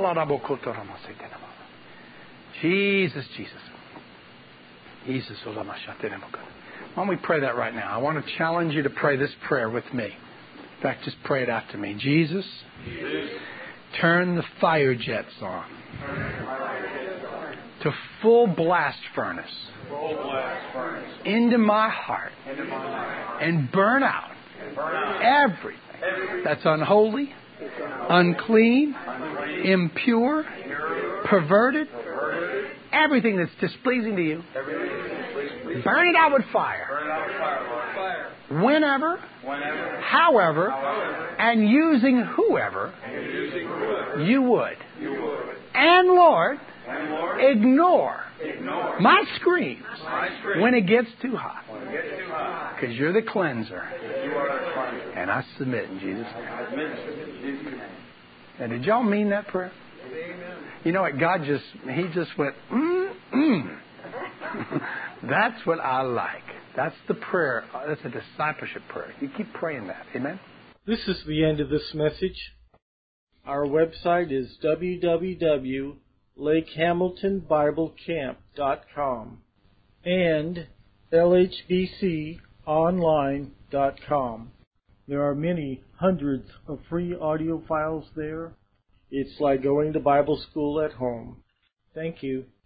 Jesus, Jesus. Jesus. Why don't we pray that right now? I want to challenge you to pray this prayer with me. In fact, just pray it after me. Jesus, turn the fire jets on to full blast furnace into my heart and burn out everything that's unholy, unclean, impure, perverted, everything that's displeasing to you. Burn it out with fire. Whenever, however, and using whoever you would. And Lord, ignore my screams when it gets too hot. Because you're the cleanser. And I submit in Jesus' name. Now, did y'all mean that prayer? You know what? God He just went, That's what I like. That's the prayer. That's a discipleship prayer. You keep praying that. Amen? This is the end of this message. Our website is www.lakehamiltonbiblecamp.com and lhbconline.com. There are many hundreds of free audio files there. It's like going to Bible school at home. Thank you.